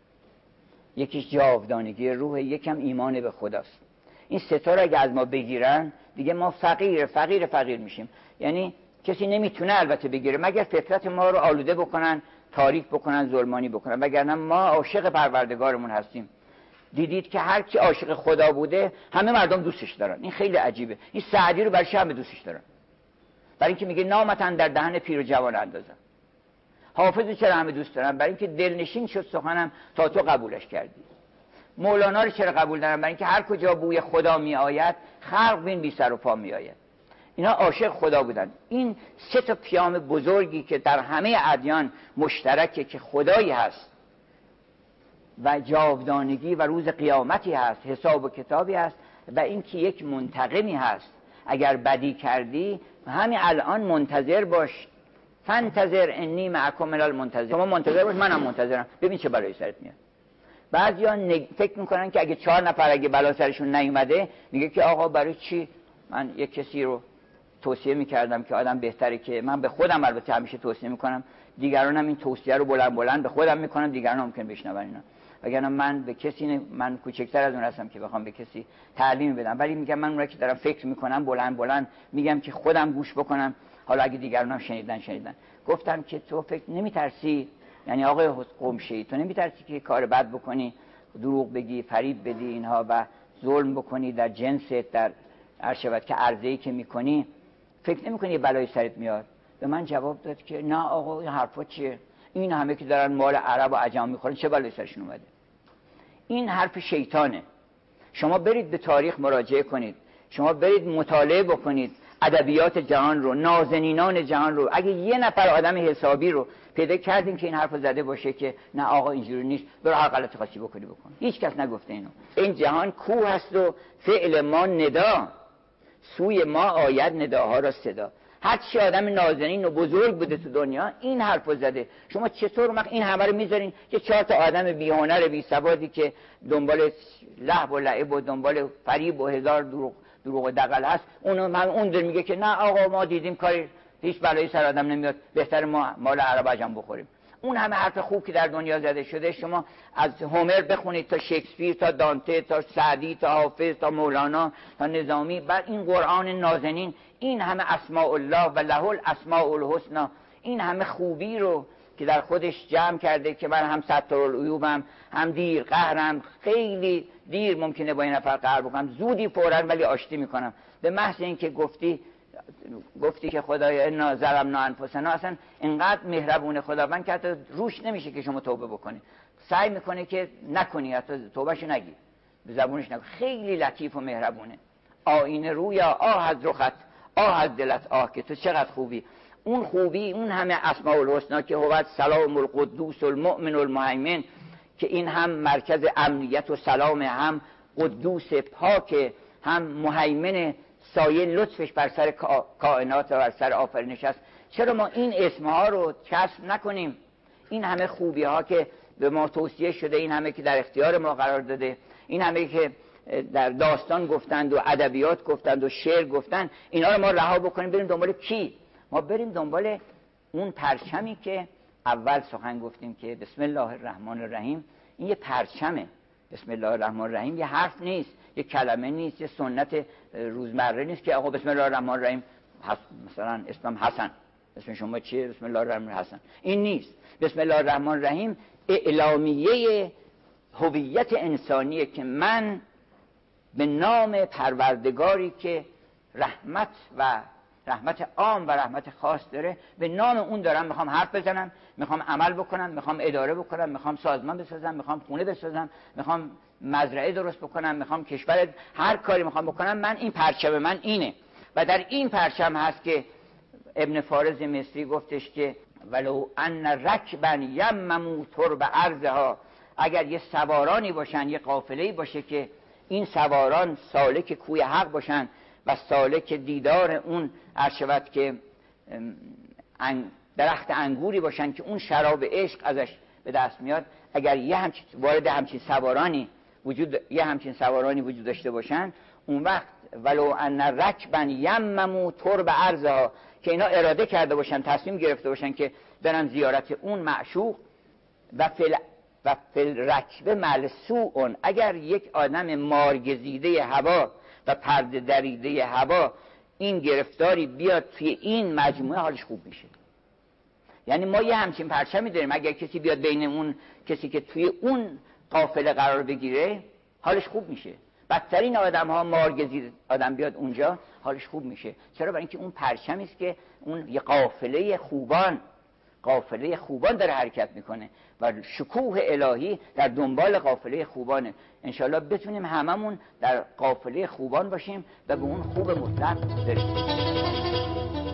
S1: یکیش جاودانگی روح، یکم ایمان به خداست. این سه تا رو اگه از ما بگیرن دیگه ما فقیر فقیر فقیر میشیم. یعنی کسی نمیتونه البته بگیره مگر فطرت ما رو آلوده بکنن، تاریک بکنن، ظلمانی بکنن، وگرنه ما عاشق پروردگارمون هستیم. دیدید که هر کی عاشق خدا بوده همه مردم دوستش دارن. این خیلی عجیبه. این سعدی رو برای همه دوستش دارن، برای اینکه میگه نامتن در دهن پیر و جوان اندازم. حافظ چرا همه دوست دارن؟ برای اینکه دلنشین شد سخنم تا تو قبولش کردی. مولانا رو چرا قبول دارن؟ برای اینکه هر کجا بوی خدا می آید خلق بین بی سر و پا می آید. اینا عاشق خدا بودن. این سه تا پیام بزرگی که در همه ادیان مشترکه که خدایی هست و جاودانگی و روز قیامتی هست، حساب و کتابی هست و اینکه یک منتقمی هست. اگر بدی کردی همین الان منتظر باش، فانتظر انی معکم من المنتظر. شما منتظر باش، منم منتظرم، ببین چه بلایی سرت میاد. بعضیا نگ... فکر میکنن که اگه چهار نفر اگه بلا سرشون نیومده، میگه که آقا برای چی من یک کسی رو توصیه میکردم که آدم بهتره که من به خودم البته همیشه توصیه میکنم، دیگرانم این توصیه رو بلند بلند به خودم میکنم، دیگران ممکن بشنون اینا. وگرنه من به کسی من کوچکتر از اون هستم که بخوام به کسی تعلیم بدم، ولی میگم من اونایی که دارم فکر میکنم بلند بلند میگم که خودم گوش بکنم، حالا اگه دیگرانم شنیدن شنیدن. گفتم که تو فکر نمیترسی، یعنی آقای قمشی، تو نمیترسی که کار بد بکنی، دروغ بگی، فریب بدی اینها و ظلم بکنی در جنست، در عرشبت که عرضه‌ای که میکنی، فکر نمیکنی یه بلای سرت میاد؟ به من جواب داد که نه آقا این حرفا چیه؟ این همه که دارن مال عرب و عجم میخورن چه بلای سرشون اومده؟ این حرف شیطانه. شما برید به تاریخ مراجعه کنید، شما برید مطالعه بکنید ادبیات جهان رو، نازنینان جهان رو. اگه یه نفر آدم حسابی رو پیدا کردیم که این حرفو زده باشه که نه آقا اینجوری نیست، برو هر غلطی خاصی بکنی بکن، هیچ کس نگفته اینو. این جهان کوه هست و فعل ما ندا، سوی ما آید نداها را صدا. هر چی آدم نازنین و بزرگ بوده تو دنیا این حرفو زده. شما چطور وقت این همه رو میذارین که چهار تا آدم بی هنر بی سوادی که دنبال لهو و لعب و دنبال فریب و هزار دروغ دروغ و دغل هست، اون هم اون در میگه که نه آقا ما دیدیم کاری هیچ بلایی سر آدم نمیاد، بهتر ما مال عرب عجم بخوریم. اون همه حرف خوب که در دنیا زده شده، شما از هومر بخونید تا شکسپیر تا دانته تا سعدی تا حافظ تا مولانا تا نظامی، بر این قرآن نازنین، این همه اسماء الله و له الاسماء الحسنا، این همه خوبی رو که در خودش جمع کرده که من هم سترالعیوبم، هم دیر قهرم، خیلی دیر ممکنه با این نفر قهر بکنم، زودی فوراً ولی آشتی میکنم. به محض اینکه گفتی گفتی که خدایا انا ظلمنا انفسنا، اصلا اینقدر مهربونه خداوند که حتی روش نمیشه که شما توبه بکنی، سعی میکنه که نکنی، حتی توبهشو نگی، به زبونش نگی. خیلی لطیف و مهربونه. آینه رویا، آه از رخت، آه از دلت، آه که تو چقدر خوبی. اون خوبی، اون همه اسماء الحسنا که هو سلام القدوس المؤمن المهیمن، که این هم مرکز امنیت و سلام، هم قدوس پاک، هم مهیمن، سایه لطفش بر سر کائنات و بر سر آفرینش است. چرا ما این اسمها رو کسب نکنیم؟ این همه خوبی ها که به ما توصیه شده، این همه که در اختیار ما قرار داده، این همه که در داستان گفتند و ادبیات گفتند و شعر گفتند، اینا رو ما رها بکنیم بریم دنبال کی؟ ما بریم دنبال اون پرچمی که اول سخن گفتیم که بسم الله الرحمن الرحیم. این یه پرچمه. بسم الله الرحمن الرحیم یه حرف نیست، یه کلمه نیست، یه سنت روزمره نیست که آقا بسم الله الرحمن الرحیم مثلا اسمم حسن، اسم شما چیه؟ بسم الله الرحمن الرحیم. این نیست. بسم الله الرحمن الرحیم اعلامیه هویت انسانیه که من به نام پروردگاری که رحمت و رحمت عام و رحمت خاص داره، به نام اون دارم میخوام حرف بزنم، میخوام عمل بکنم، میخوام اداره بکنم، میخوام سازمان بسازم، میخوام خونه بسازم، میخوام مزرعه درست بکنم، میخوام کشور، هر کاری میخوام بکنم، من این پرچم من اینه. و در این پرچم هست که ابن فارض مصری گفتش که ولو ان رکبا یمموا ترب ارضها، اگر یه سوارانی باشن، یه قافله‌ای باشه که این سواران سالک کوی حق باشن و سالک دیدار اون عرشبت که درخت انگوری باشن که اون شراب عشق ازش به دست میاد، اگر یه همچین وارد همچین سوارانی وجود یه همچین سوارانی وجود داشته باشن، اون وقت ولو ان رکبا یمموا ترب ارضها، که اینا اراده کرده باشن، تصمیم گرفته باشن که برن زیارت اون معشوق، و فل و فل رکبه ملسوعون، اگر یک آدم مارگزیده هوا و پرده دریده هوا این گرفتاری بیاد توی این مجموعه، حالش خوب میشه. یعنی ما یه همچین پرچمی داریم، اگر کسی بیاد بین اون کسی که توی اون قافله قرار بگیره، حالش خوب میشه. بدترین آدم ها مارگزید آدم بیاد اونجا، حالش خوب میشه. چرا؟ برای اینکه اون پرچمی است که اون یه قافله خوبان قافله خوبان داره حرکت میکنه و شکوه الهی در دنبال قافله خوبانه. انشالله بتونیم هممون در قافله خوبان باشیم و به اون خوب مطلق برسیم.